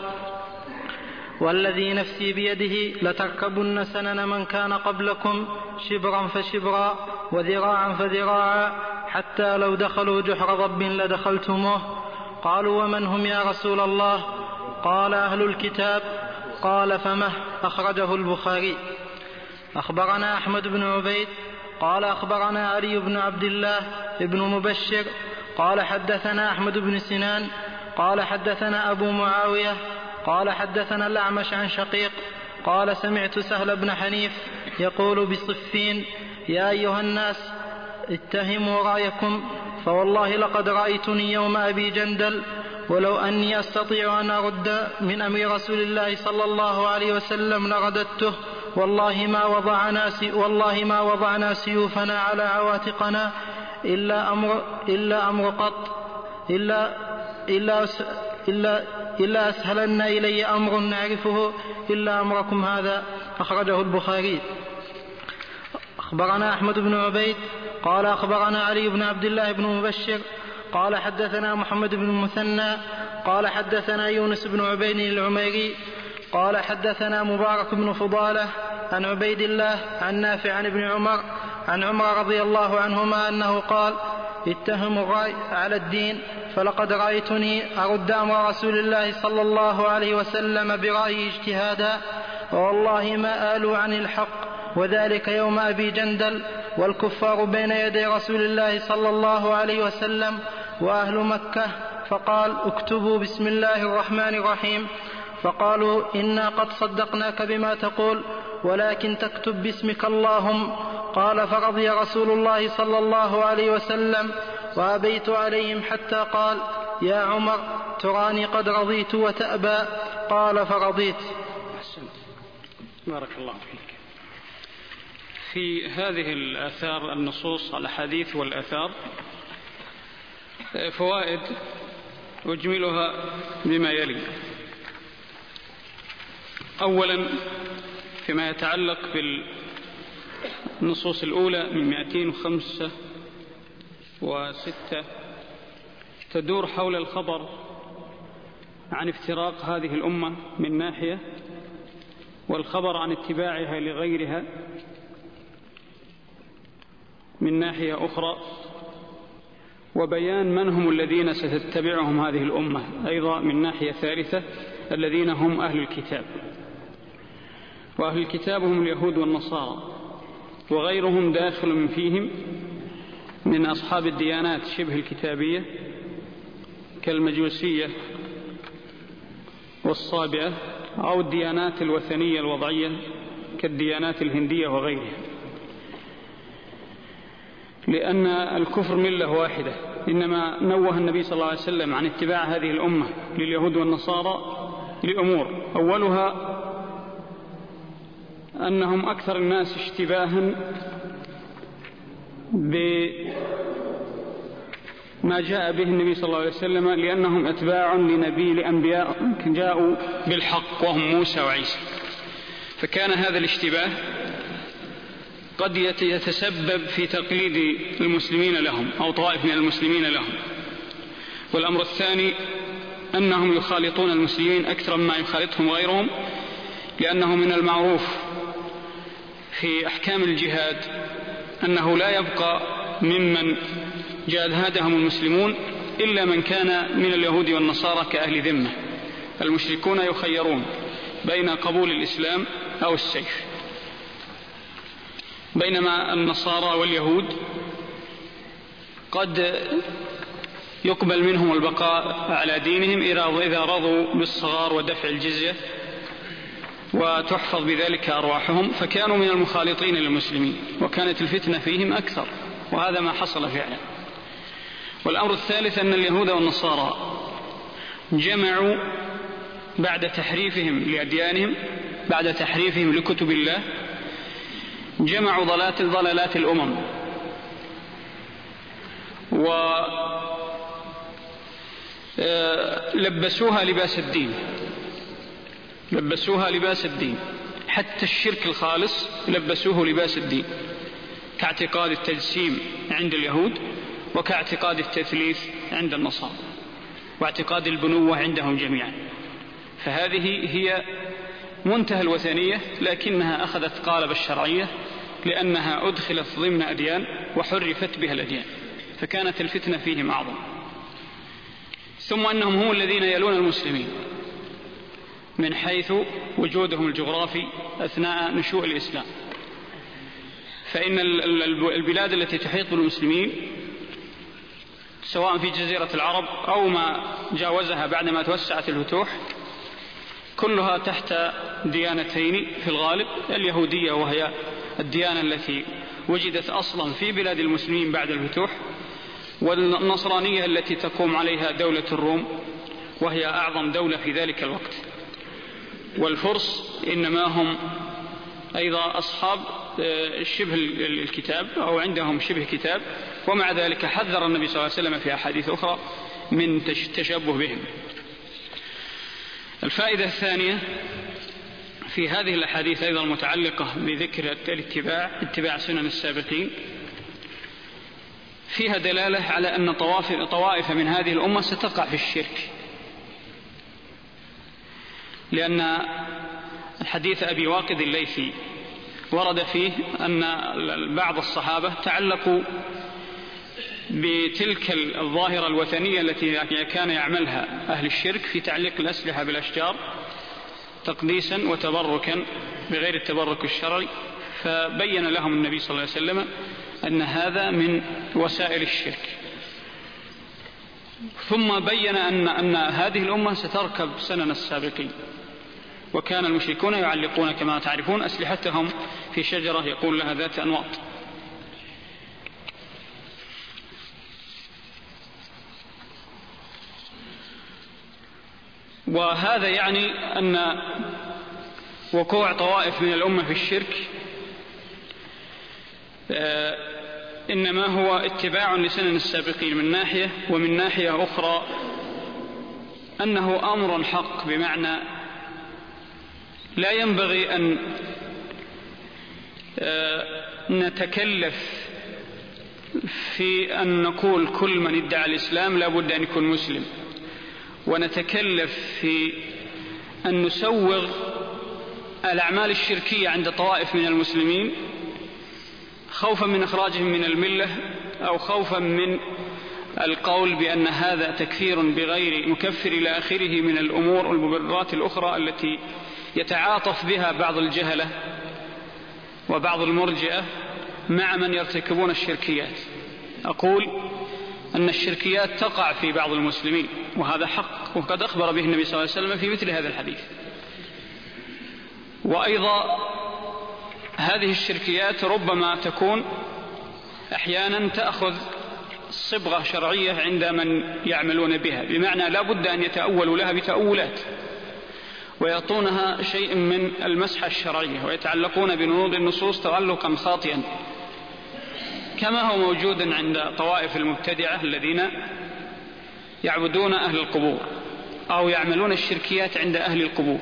والذي نفسي بيده لتركبن سنن من كان قبلكم شبرا فشبرا وذراعا فذراعا حتى لو دخلوا جحر ضب لدخلتموه. قالوا ومن هم يا رسول الله؟ قال أهل الكتاب. قال فمه؟ أخرجه البخاري. أخبرنا أحمد بن عبيد قال أخبرنا علي بن عبد الله بن مبشر قال حدثنا أحمد بن سنان قال حدثنا أبو معاوية قال حدثنا الأعمش عن شقيق قال سمعت سهل بن حنيف يقول بصفين يا أيها الناس اتهموا رأيكم فوالله لقد رأيتني يوم أبي جندل ولو أني أستطيع أن أرد من أمر رسول الله صلى الله عليه وسلم لرددته والله ما وضعنا, والله ما وضعنا سيوفنا على عواتقنا إلا أمر, إلا أمر قط إلا, إلا, إلا, إلا أسهلن إلي أمر نعرفه إلا أمركم هذا. أخرجه البخاري. أخبرنا أحمد بن عبيد قال أخبرنا علي بن عبد الله بن مبشر قال حدثنا محمد بن المثنى قال حدثنا يونس بن عبيد العميري قال حدثنا مبارك بن فضالة عن عبيد الله عن نافع عن ابن عمر عن عمر رضي الله عنهما أنه قال اتهموا الرأي على الدين فلقد رأيتني أرد أمر رسول الله صلى الله عليه وسلم برأيي اجتهادا والله ما آلوا عن الحق وذلك يوم أبي جندل والكفار بين يدي رسول الله صلى الله عليه وسلم وأهل مكة فقال اكتبوا بسم الله الرحمن الرحيم فقالوا إنا قد صدقناك بما تقول ولكن تكتب باسمك اللهم. قال فرضي رسول الله صلى الله عليه وسلم وأبيت عليهم حتى قال يا عمر تراني قد رضيت وتأبى. قال فرضيت. بارك الله فيك. في هذه الآثار النصوص الأحاديث والآثار فوائد أجملها بما يلي. أولا فيما يتعلق بالنصوص الأولى من مئتين وخمسة وستة تدور حول الخبر عن افتراق هذه الأمة من ناحية والخبر عن اتباعها لغيرها من ناحية أخرى وبيان من هم الذين ستتبعهم هذه الأمة أيضا من ناحية ثالثة الذين هم أهل الكتاب. وأهل الكتاب هم اليهود والنصارى وغيرهم داخل من فيهم من أصحاب الديانات شبه الكتابية كالمجوسية والصابئة، أو الديانات الوثنية الوضعية كالديانات الهندية وغيرها، لأن الكفر ملة واحدة. إنما نوه النبي صلى الله عليه وسلم عن اتباع هذه الأمة لليهود والنصارى لأمور، أولها أنهم أكثر الناس اشتباها بما جاء به النبي صلى الله عليه وسلم، لأنهم أتباع لنبي لأنبياء جاءوا بالحق وهم موسى وعيسى، فكان هذا الاشتباه قد يتسبب في تقليد المسلمين لهم أو طائف من المسلمين لهم. والأمر الثاني أنهم يخالطون المسلمين أكثر مما يخالطهم غيرهم، لأنه من المعروف في أحكام الجهاد أنه لا يبقى ممن جاهدهم المسلمون إلا من كان من اليهود والنصارى كأهل ذمة. المشركون يخيرون بين قبول الإسلام أو السيف، بينما النصارى واليهود قد يقبل منهم البقاء على دينهم إذا رضوا بالصغار ودفع الجزية وتحفظ بذلك أرواحهم، فكانوا من المخالطين للمسلمين وكانت الفتنة فيهم أكثر، وهذا ما حصل فعلا. والأمر الثالث أن اليهود والنصارى جمعوا بعد تحريفهم لأديانهم، بعد تحريفهم لكتب الله، جمعوا ضلالات ضلالات الأمم ولبسوها لباس الدين، لبسوها لباس الدين، حتى الشرك الخالص لبسوه لباس الدين، كاعتقاد التجسيم عند اليهود، وكاعتقاد التثليث عند النصارى، واعتقاد البنوة عندهم جميعا. فهذه هي منتهى الوثنية، لكنها أخذت قالب الشرعية لأنها أدخلت ضمن أديان وحرفت بها الأديان، فكانت الفتنة فيهم أعظم. ثم أنهم هم الذين يلون المسلمين من حيث وجودهم الجغرافي أثناء نشوء الإسلام، فإن البلاد التي تحيط بالمسلمين سواء في جزيرة العرب أو ما جاوزها بعدما توسعت الفتوح كلها تحت ديانتين في الغالب، اليهودية وهي الديانة التي وجدت أصلا في بلاد المسلمين بعد الفتوح، والنصرانية التي تقوم عليها دولة الروم وهي أعظم دولة في ذلك الوقت. والفرس إنما هم أيضا أصحاب شبه الكتاب أو عندهم شبه كتاب، ومع ذلك حذر النبي صلى الله عليه وسلم في أحاديث أخرى من تشبه بهم. الفائدة الثانية في هذه الأحاديث أيضا المتعلقة بذكر الاتباع اتباع سنن السابقين، فيها دلالة على أن طوائف من هذه الأمة ستقع في الشرك، لأن الحديث أبي واقد الليثي ورد فيه أن بعض الصحابة تعلقوا بتلك الظاهرة الوثنية التي كان يعملها أهل الشرك في تعليق الأسلحة بالأشجار تقديسا وتبركا بغير التبرك الشرعي، فبين لهم النبي صلى الله عليه وسلم أن هذا من وسائل الشرك. ثم بين أن, أن هذه الأمة ستركب سنن السابقين، وكان المشركون يعلقون كما تعرفون أسلحتهم في شجرة يقول لها ذات أنواط. وهذا يعني أن وقوع طوائف من الأمة في الشرك إنما هو اتباع لسنن السابقين من ناحية، ومن ناحية أخرى أنه أمر حق، بمعنى لا ينبغي أن نتكلف في أن نقول كل من ادعى الإسلام لا بد أن يكون مسلم، ونتكلف في أن نسوغ الأعمال الشركية عند طوائف من المسلمين خوفا من إخراجهم من الملة، أو خوفا من القول بأن هذا تكفير بغير مكفر إلى آخره من الأمور والمبررات الأخرى التي يتعاطف بها بعض الجهلة وبعض المرجئة مع من يرتكبون الشركيات. أقول أن الشركيات تقع في بعض المسلمين، وهذا حق، وقد أخبر به النبي صلى الله عليه وسلم في مثل هذا الحديث. وأيضا هذه الشركيات ربما تكون أحيانا تأخذ صبغة شرعية عند من يعملون بها، بمعنى لا بد أن يتأولوا لها بتأولات ويعطونها شيء من المسحة الشرعية ويتعلقون بنصوص النصوص تعلقا خاطئا، كما هو موجود عند طوائف المبتدعة الذين يعبدون أهل القبور أو يعملون الشركيات عند أهل القبور،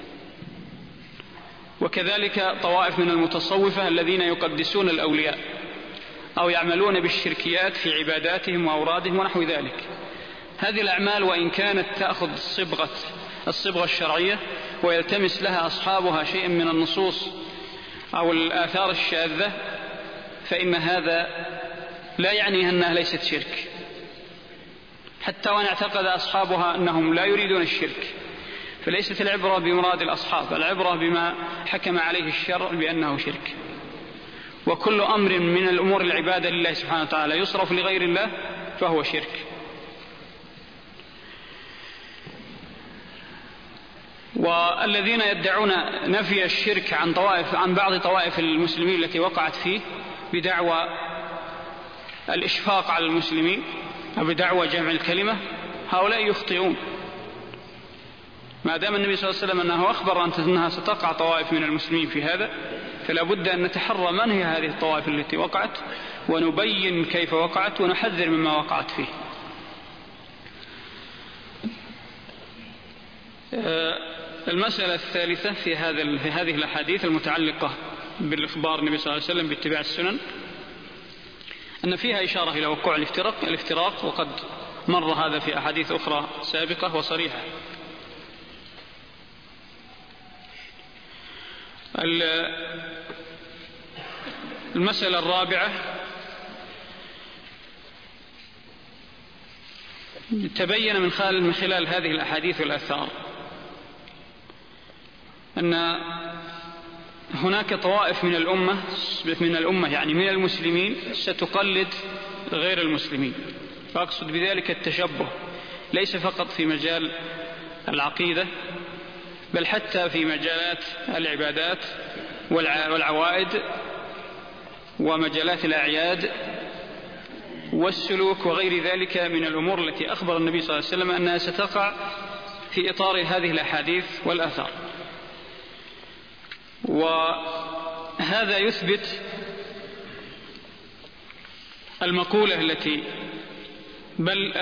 وكذلك طوائف من المتصوفة الذين يقدسون الأولياء أو يعملون بالشركيات في عباداتهم وأورادهم ونحو ذلك. هذه الأعمال وإن كانت تأخذ الصبغة, الصبغة الشرعية ويلتمس لها أصحابها شيء من النصوص أو الآثار الشاذة، فإن هذا لا يعني أنها ليست شرك، حتى وإن اعتقد أصحابها أنهم لا يريدون الشرك، فليست العبرة بمراد الأصحاب، العبرة بما حكم عليه الشرع بأنه شرك. وكل أمر من الأمور العبادة لله سبحانه وتعالى يصرف لغير الله فهو شرك. والذين يدعون نفي الشرك عن طوائف عن بعض طوائف المسلمين التي وقعت فيه بدعوى الإشفاق على المسلمين أو بدعوى جمع الكلمة، هؤلاء يخطئون. ما دام النبي صلى الله عليه وسلم أنه أخبر أنها ستقع طوائف من المسلمين في هذا، فلا بد أن نتحرى من هي هذه الطوائف التي وقعت ونبين كيف وقعت ونحذر مما وقعت فيه. المسألة الثالثة في هذا في هذه الأحاديث المتعلقة بالإخبار النبي صلى الله عليه وسلم باتباع السنن، أن فيها إشارة إلى وقوع الافتراق الافتراق وقد مر هذا في أحاديث أخرى سابقة وصريحة. المسألة الرابعة تبين من خلال هذه الأحاديث والآثار أن هناك طوائف من الأمة من الأمة يعني من المسلمين ستقلد غير المسلمين، فأقصد بذلك التشبه ليس فقط في مجال العقيدة بل حتى في مجالات العبادات والعوائد ومجالات الأعياد والسلوك وغير ذلك من الأمور التي أخبر النبي صلى الله عليه وسلم أنها ستقع في إطار هذه الأحاديث والآثار. وهذا يثبت المقولة التي بل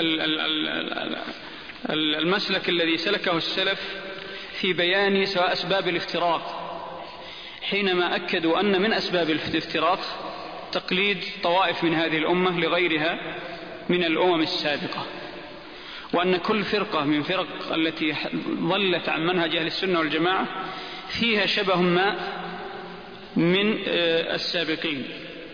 المسلك الذي سلكه السلف في بيان سواء أسباب الافتراق، حينما أكدوا أن من أسباب الافتراق تقليد طوائف من هذه الأمة لغيرها من الأمم السابقة، وأن كل فرقة من فرق التي ضلت عن منهج أهل السنة والجماعة فيها شبه ما من السابقين،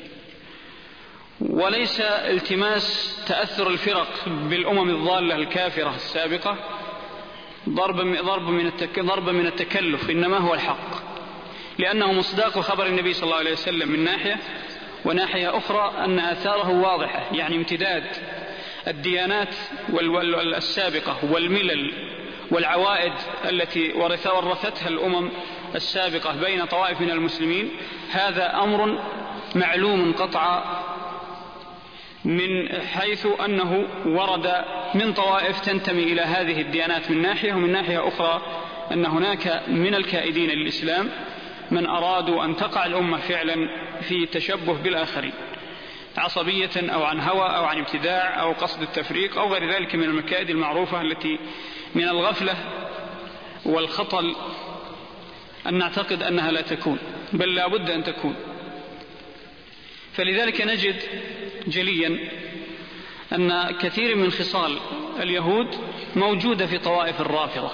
وليس التماس تأثر الفرق بالأمم الضالة الكافرة السابقة ضرب من ضرب من التكلف، إنما هو الحق، لأنه مصداق خبر النبي صلى الله عليه وسلم من ناحية، وناحية أخرى أن آثاره واضحة، يعني امتداد الديانات السابقة والملل والعوائد التي ورثتها الأمم السابقة بين طوائف من المسلمين، هذا أمر معلوم قطعا من حيث أنه ورد من طوائف تنتمي إلى هذه الديانات من ناحية، ومن ناحية أخرى أن هناك من الكائدين للإسلام من أرادوا أن تقع الأمة فعلا في تشبه بالآخرين عصبية أو عن هوى أو عن ابتداع أو قصد التفريق أو غير ذلك من المكائد المعروفة التي من الغفلة والخطل أن نعتقد أنها لا تكون، بل لا بد أن تكون. فلذلك نجد جليا أن كثير من خصال اليهود موجودة في طوائف الرافضة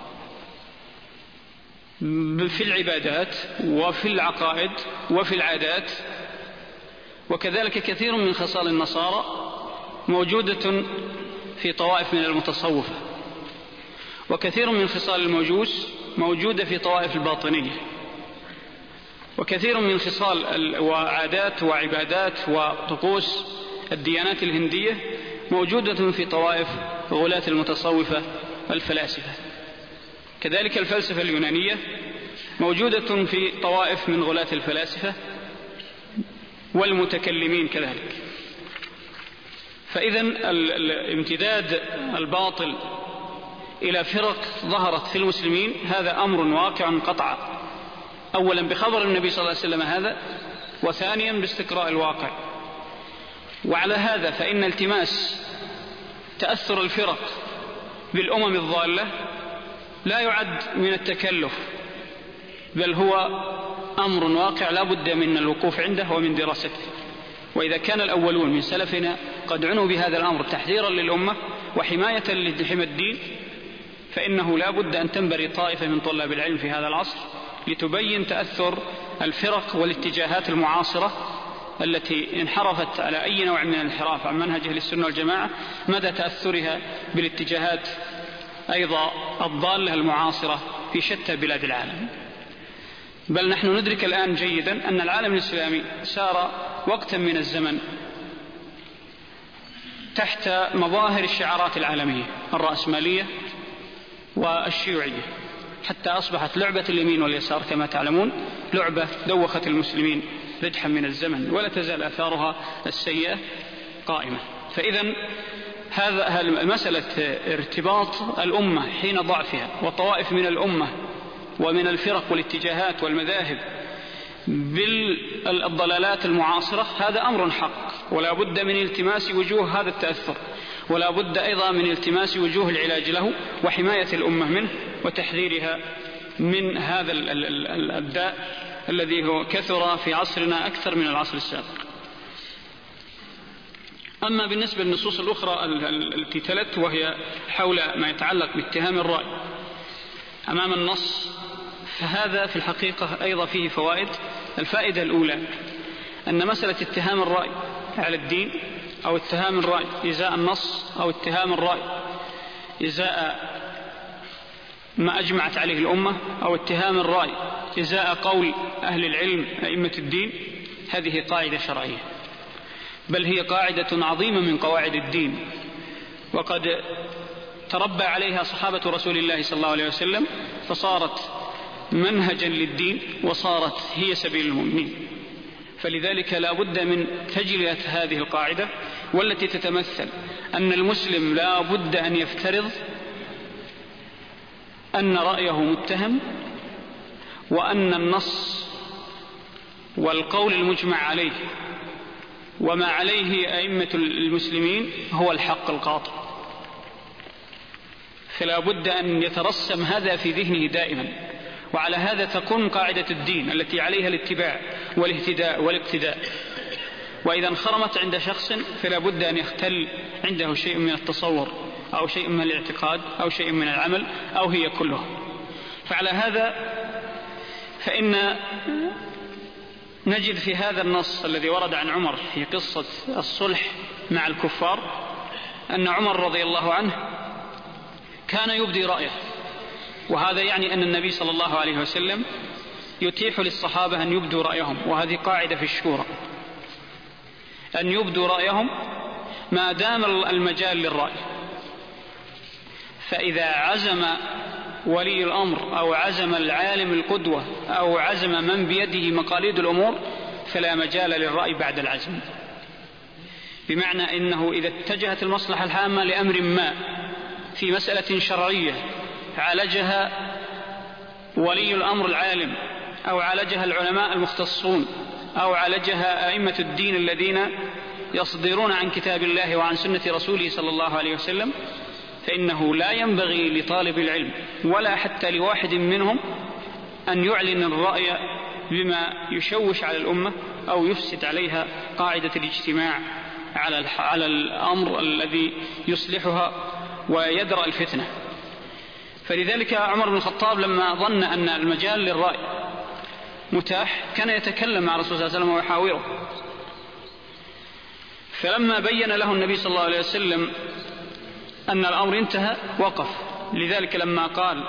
في العبادات وفي العقائد وفي العادات، وكذلك كثير من خصال النصارى موجودة في طوائف من المتصوفة، وكثير من خصال المجوس موجودة في طوائف الباطنية، وكثير من خصال وعادات وعبادات وطقوس الديانات الهندية موجودة في طوائف غلاة المتصوفة والفلاسفة. كذلك الفلسفة اليونانية موجودة في طوائف من غلاة الفلاسفة والمتكلمين كذلك. فإذا الامتداد الباطل إلى فرق ظهرت في المسلمين هذا أمر واقع قطعا، أولا بخبر النبي صلى الله عليه وسلم هذا، وثانيا باستقراء الواقع. وعلى هذا فإن التماس تأثر الفرق بالأمم الضالة لا يعد من التكلف، بل هو أمر واقع لا بد من الوقوف عنده ومن دراسته. وإذا كان الأولون من سلفنا قد عنوا بهذا الأمر تحذيرا للأمة وحماية لحمى الدين، فإنه لا بد أن تنبري طائفة من طلاب العلم في هذا العصر لتبين تأثر الفرق والاتجاهات المعاصرة التي انحرفت على أي نوع من الانحراف عن منهج أهل السنة والجماعة، مدى تأثرها بالاتجاهات أيضا الضالة المعاصرة في شتى بلاد العالم. بل نحن ندرك الآن جيدا أن العالم الإسلامي سار وقتا من الزمن تحت مظاهر الشعارات العالمية الرأسمالية والشيوعية، حتى أصبحت لعبة اليمين واليسار كما تعلمون لعبة دوخت المسلمين ردحا من الزمن، ولا تزال آثارها السيئة قائمة. فإذا هذا مسألة ارتباط الأمة حين ضعفها وطوائف من الأمة ومن الفرق والاتجاهات والمذاهب بالضلالات المعاصرة هذا أمر حق، ولا بد من التماس وجوه هذا التأثر، ولا بد أيضا من التماس وجوه العلاج له وحماية الأمة منه وتحذيرها من هذا الداء الذي هو كثر في عصرنا أكثر من العصر السابق. أما بالنسبة للنصوص الأخرى التي تلت وهي حول ما يتعلق باتهام الرأي أمام النص، فهذا في الحقيقة أيضا فيه فوائد. الفائدة الأولى أن مسألة اتهام الرأي على الدين أو اتهام الرأي إزاء النص أو اتهام الرأي إزاء ما أجمعت عليه الأمة أو اتهام الرأي إزاء قول أهل العلم أئمة الدين، هذه قاعدة شرعية، بل هي قاعدة عظيمة من قواعد الدين، وقد تربى عليها صحابة رسول الله صلى الله عليه وسلم، فصارت منهجا للدين وصارت هي سبيل المؤمنين. فلذلك لا بد من تجلية هذه القاعدة، والتي تتمثل أن المسلم لا بد أن يفترض أن رأيه متهم، وأن النص والقول المجمع عليه وما عليه أئمة المسلمين هو الحق القاطع. فلا بد أن يترسم هذا في ذهنه دائما، وعلى هذا تكون قاعدة الدين التي عليها الاتباع والاهتداء والاقتداء. وإذا انخرمت عند شخص فلا بد أن يختل عنده شيء من التصور أو شيء من الاعتقاد أو شيء من العمل أو هي كله. فعلى هذا فإن نجد في هذا النص الذي ورد عن عمر في قصة الصلح مع الكفار أن عمر رضي الله عنه كان يبدي رأيه، وهذا يعني أن النبي صلى الله عليه وسلم يتيح للصحابة أن يبدوا رأيهم، وهذه قاعدة في الشورى أن يبدوا رأيهم ما دام المجال للرأي. فإذا عزم ولي الأمر أو عزم العالم القدوة أو عزم من بيده مقاليد الأمور فلا مجال للرأي بعد العزم، بمعنى إنه إذا اتجهت المصلحة الهامة لأمر ما في مسألة شرعية عالجها ولي الأمر العالم أو عالجها العلماء المختصون أو عالجها أئمة الدين الذين يصدرون عن كتاب الله وعن سنة رسوله صلى الله عليه وسلم، فإنه لا ينبغي لطالب العلم ولا حتى لواحد منهم أن يعلن الرأي بما يشوش على الأمة أو يفسد عليها قاعدة الاجتماع على الأمر الذي يصلحها ويدرأ الفتنة. فلذلك عمر بن الخطاب لما ظن أن المجال للرأي متاح كان يتكلم مع رسول الله صلى الله عليه وسلم ويحاوره، فلما بين له النبي صلى الله عليه وسلم أن الأمر انتهى وقف. لذلك لما قال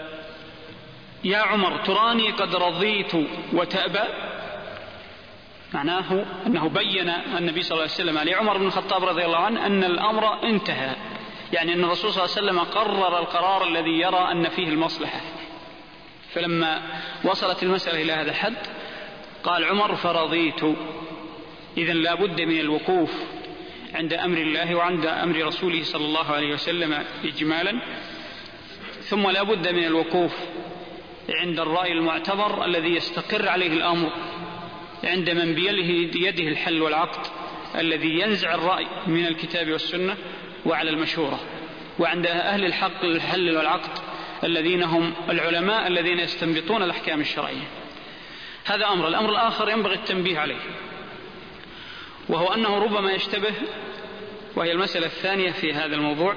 يا عمر تراني قد رضيت وتأبى، معناه أنه بين النبي صلى الله عليه وسلم لعمر بن الخطاب رضي الله عنه أن الأمر انتهى، يعني أن الرسول صلى الله عليه وسلم قرر القرار الذي يرى أن فيه المصلحة. فلما وصلت المسألة إلى هذا الحد قال عمر فرضيت. إذن لا بد من الوقوف عند أمر الله وعند أمر رسوله صلى الله عليه وسلم إجمالا، ثم لا بد من الوقوف عند الرأي المعتبر الذي يستقر عليه الأمر عند من بيده الحل والعقد الذي ينزع الرأي من الكتاب والسنة وعلى المشورة، وعند أهل الحق الحل والعقد الذين هم العلماء الذين يستنبطون الأحكام الشرعية. هذا أمر. الأمر الآخر ينبغي التنبيه عليه، وهو أنه ربما يشتبه، وهي المسألة الثانية في هذا الموضوع،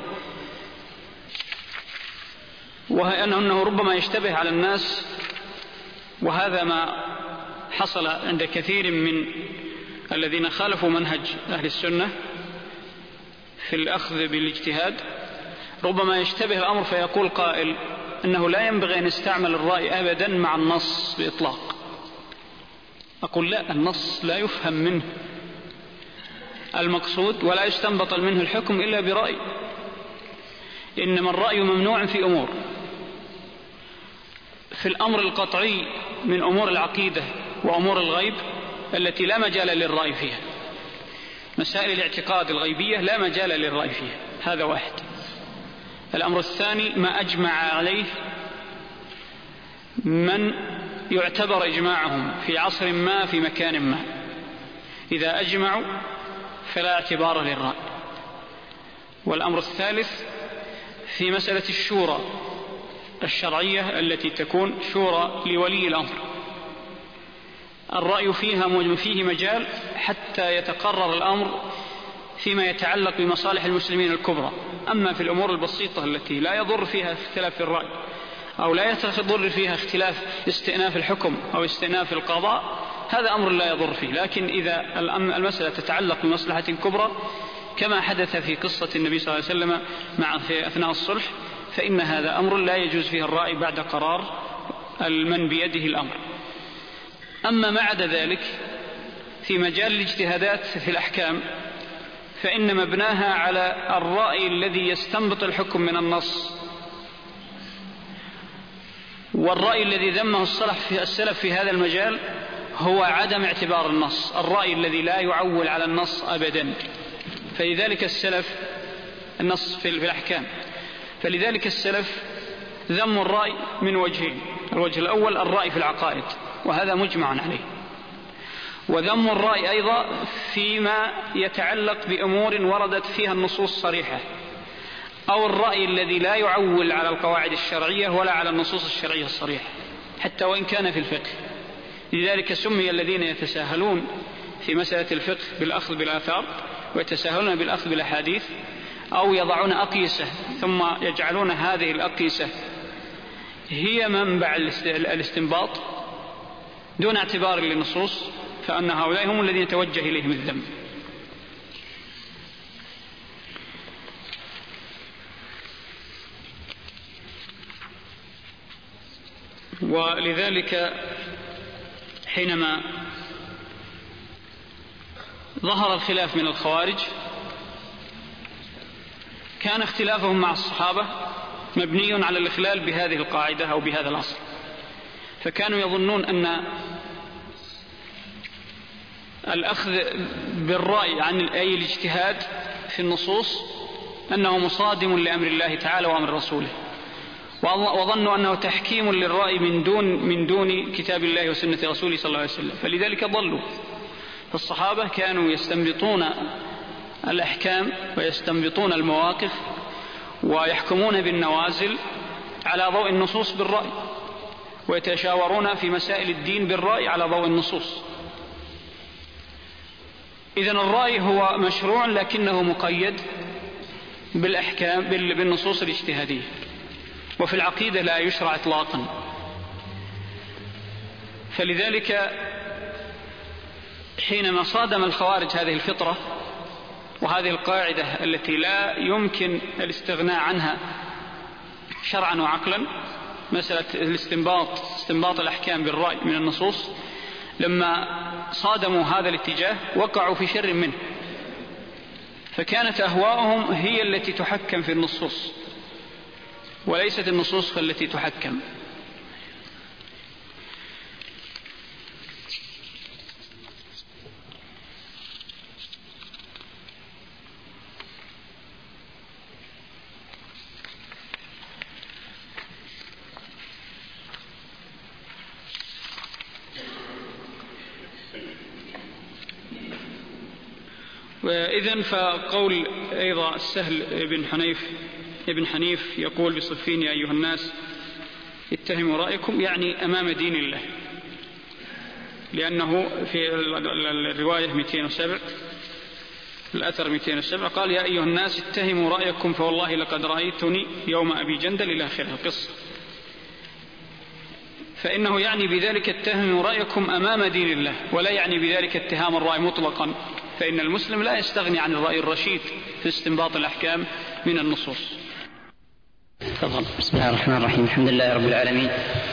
وهي أنه ربما يشتبه على الناس، وهذا ما حصل عند كثير من الذين خالفوا منهج أهل السنة في الأخذ بالاجتهاد. ربما يشتبه الأمر فيقول قائل أنه لا ينبغي أن يستعمل الرأي أبدا مع النص بإطلاق. أقول لا، النص لا يفهم منه المقصود ولا يستنبط منه الحكم إلا برأي، إنما الرأي ممنوع في أمور. في الأمر القطعي من أمور العقيدة وأمور الغيب التي لا مجال للرأي فيها، مسائل الاعتقاد الغيبية لا مجال للرأي فيها، هذا واحد. الأمر الثاني ما أجمع عليه من يعتبر إجماعهم في عصر ما في مكان ما، إذا أجمعوا فلا اعتبار للرأي. والأمر الثالث في مسألة الشورى الشرعية التي تكون شورى لولي الأمر، الرأي فيها فيه مجال حتى يتقرر الأمر فيما يتعلق بمصالح المسلمين الكبرى. أما في الأمور البسيطة التي لا يضر فيها اختلاف في الرأي أو لا يضر فيها اختلاف استئناف الحكم أو استئناف القضاء، هذا أمر لا يضر فيه. لكن إذا المسألة تتعلق بمصلحة كبرى كما حدث في قصة النبي صلى الله عليه وسلم مع في أثناء الصلح، فإن هذا أمر لا يجوز فيه الرأي بعد قرار المن بيده الأمر. أما ما عدا ذلك في مجال الاجتهادات في الأحكام فإن مبناها على الرأي الذي يستنبط الحكم من النص، والرأي الذي ذمه السلف في هذا المجال هو عدم اعتبار النص، الرأي الذي لا يعول على النص أبدا. فلذلك السلف النص في الأحكام فلذلك السلف ذم الرأي من وجهين: الوجه الأول الرأي في العقائد، وهذا مجمع عليه، وذم الرأي أيضا فيما يتعلق بأمور وردت فيها النصوص صريحة، أو الرأي الذي لا يعول على القواعد الشرعية ولا على النصوص الشرعية الصريحة حتى وإن كان في الفقه. لذلك سمي الذين يتساهلون في مسألة الفقه بالأخذ بالآثار ويتساهلون بالأخذ بالأحاديث، أو يضعون أقيسة ثم يجعلون هذه الأقيسة هي منبع الاستنباط دون اعتبار للنصوص، فأن هؤلاء هم الذين يتوجه إليهم الذنب. ولذلك حينما ظهر الخلاف من الخوارج كان اختلافهم مع الصحابة مبني على الإخلال بهذه القاعدة أو بهذا الأصل، فكانوا يظنون أن الأخذ بالرأي عن أي الاجتهاد في النصوص أنه مصادم لأمر الله تعالى وأمر رسوله، وظنوا أنه تحكيم للرأي من دون, من دون كتاب الله وسنة رسوله صلى الله عليه وسلم، فلذلك ضلوا. فالصحابة كانوا يستنبطون الأحكام ويستنبطون المواقف ويحكمون بالنوازل على ضوء النصوص بالرأي، ويتشاورون في مسائل الدين بالرأي على ضوء النصوص. إذن الرأي هو مشروع لكنه مقيد بالأحكام بالنصوص الاجتهادية، وفي العقيدة لا يشرع إطلاقا. فلذلك حينما صادم الخوارج هذه الفطرة وهذه القاعدة التي لا يمكن الاستغناء عنها شرعا وعقلا، مسألة الاستنباط استنباط الأحكام بالرأي من النصوص، لما صادموا هذا الاتجاه وقعوا في شر منه، فكانت أهواؤهم هي التي تحكم في النصوص وليست النصوص التي تحكم. وإذن فقول أيضا السهل بن حنيف ابن حنيف يقول بصفين يا أيها الناس اتهموا رأيكم، يعني أمام دين الله، لأنه في الرواية مئتين وسبعة الأثر مئتين وسبعة قال يا أيها الناس اتهموا رأيكم فوالله لقد رأيتني يوم أبي جندل إلى آخر القصة. فإنه يعني بذلك اتهموا رأيكم أمام دين الله، ولا يعني بذلك اتهام الرأي مطلقا، فإن المسلم لا يستغني عن الرأي الرشيد في استنباط الأحكام من النصوص. تفضل. بسم الله الرحمن الرحيم، الحمد لله رب العالمين،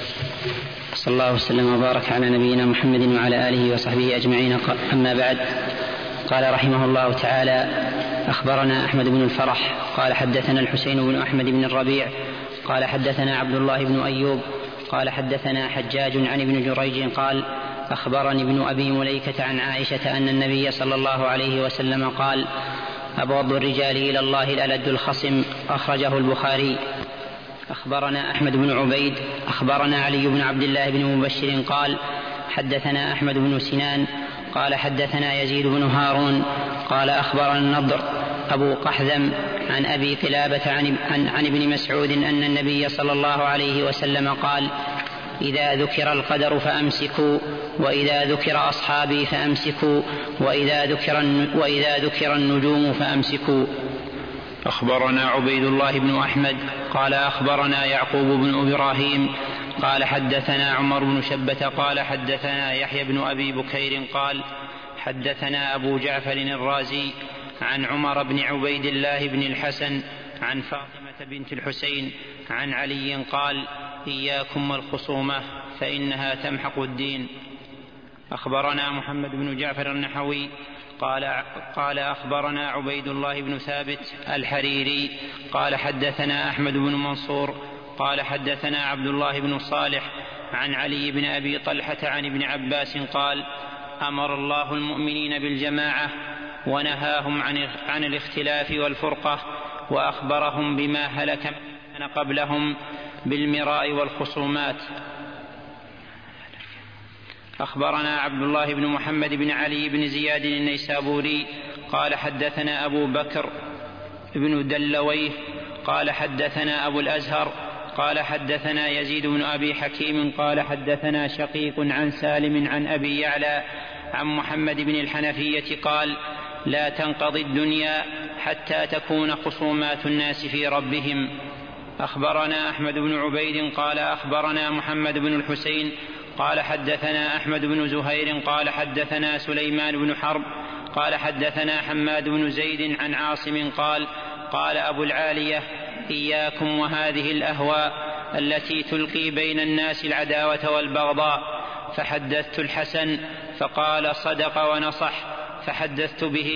صلى الله وسلم وبارك على نبينا محمد وعلى آله وصحبه أجمعين. أما بعد، قال رحمه الله تعالى: أخبرنا أحمد بن الفرح قال حدثنا الحسين بن أحمد بن الربيع قال حدثنا عبد الله بن أيوب قال حدثنا حجاج عن ابن جريج قال أخبرني ابن أبي مليكة عن عائشة أن النبي صلى الله عليه وسلم قال: أبغض الرجال إلى الله الألد الخصم، أخرجه البخاري. أخبرنا أحمد بن عبيد أخبرنا علي بن عبد الله بن مبشر قال حدثنا أحمد بن سنان قال حدثنا يزيد بن هارون قال أخبرنا النضر أبو قحذم عن أبي قلابة عن, عن, عن ابن مسعود أن النبي صلى الله عليه وسلم قال: إذا ذكر القدر فأمسكوا، وإذا ذكر أصحابي فأمسكوا، وإذا ذكر, وإذا ذكر النجوم فأمسكوا. أخبرنا عبيد الله بن أحمد قال أخبرنا يعقوب بن إبراهيم قال حدثنا عمر بن شبة قال حدثنا يحيى بن أبي بكير قال حدثنا أبو جعفر الرازي عن عمر بن عبيد الله بن الحسن عن فاطمة بنت الحسين عن علي قال: إياكم والخصومة فإنها تمحق الدين. أخبرنا محمد بن جعفر النحوي قال, قال أخبرنا عبيد الله بن ثابت الحريري قال حدثنا أحمد بن منصور قال حدثنا عبد الله بن صالح عن علي بن أبي طلحة عن ابن عباس قال: أمر الله المؤمنين بالجماعة ونهاهم عن, عن الاختلاف والفرقة، وأخبرهم بما هلك من قبلهم بالمراء والخصومات. أخبرنا عبد الله بن محمد بن علي بن زياد النيسابوري قال حدثنا أبو بكر بن دلويه قال حدثنا أبو الأزهر قال حدثنا يزيد بن أبي حكيم قال حدثنا شقيق عن سالم عن أبي يعلى عن محمد بن الحنفية قال: لا تنقضي الدنيا حتى تكون خصومات الناس في ربهم. أخبرنا أحمد بن عبيد قال أخبرنا محمد بن الحسين قال حدثنا أحمد بن زهير قال حدثنا سليمان بن حرب قال حدثنا حماد بن زيد عن عاصم قال: قال أبو العالية: إياكم وهذه الأهواء التي تلقي بين الناس العداوة والبغضاء. فحدثت الحسن فقال: صدق ونصح. فحدثت به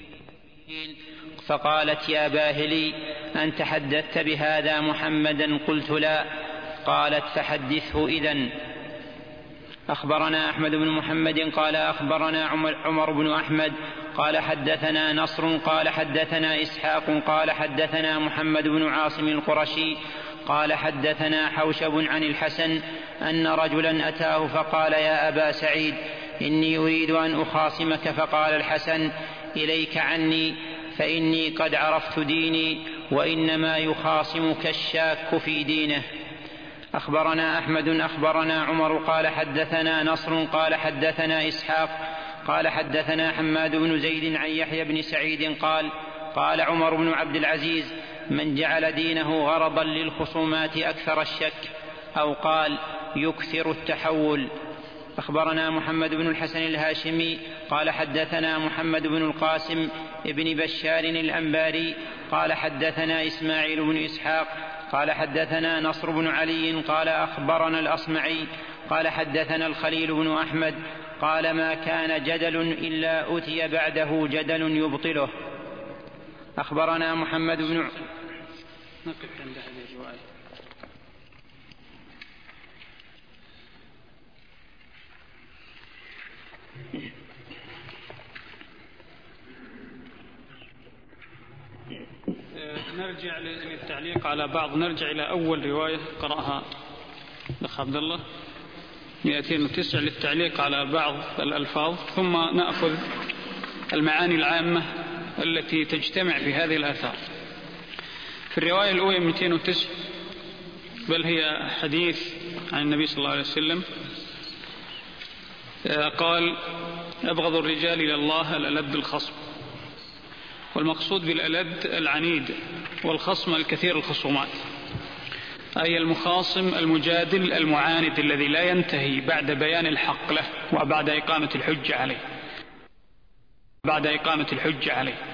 فقالت: يا باهلي أنت حدثت بهذا محمدا؟ قلت: لا. قالت: فحدثه إذن. أخبرنا أحمد بن محمد قال أخبرنا عمر بن أحمد قال حدثنا نصر قال حدثنا إسحاق قال حدثنا محمد بن عاصم القرشي قال حدثنا حوشب عن الحسن أن رجلا أتاه فقال: يا أبا سعيد، إني أريد أن أخاصمك. فقال الحسن: إليك عني، فإني قد عرفت ديني، وإنما يخاصمك الشاك في دينه. أخبرنا أحمد أخبرنا عمر قال حدثنا نصر قال حدثنا إسحاق قال حدثنا حماد بن زيد عن يحيى بن سعيد قال: قال عمر بن عبد العزيز: من جعل دينه غرضا للخصومات أكثر الشك، أو قال يكثر التحول. أخبرنا محمد بن الحسن الهاشمي قال حدثنا محمد بن القاسم ابن بشار الأنباري قال حدثنا إسماعيل بن إسحاق قال حدثنا نصر بن علي قال أخبرنا الأصمعي قال حدثنا الخليل بن أحمد قال ما كان جدل إلا أتي بعده جدل يبطله. أخبرنا محمد بن نقف عند هذه الرواية. نرجع للتعليق على بعض، نرجع إلى أول رواية قرأها الأخ عبد الله مئتين وتسعة للتعليق على بعض الألفاظ، ثم نأخذ المعاني العامة التي تجتمع في هذه الآثار. في الرواية الأولى مئتين وتسعة، بل هي حديث عن النبي صلى الله عليه وسلم قال: أبغض الرجال إلى الله الألد الخصم. والمقصود بالألد العنيد، والخصم الكثير الخصومات، أي المخاصم المجادل المعاند الذي لا ينتهي بعد بيان الحق له وبعد إقامة الحجة عليه بعد إقامة الحجة عليه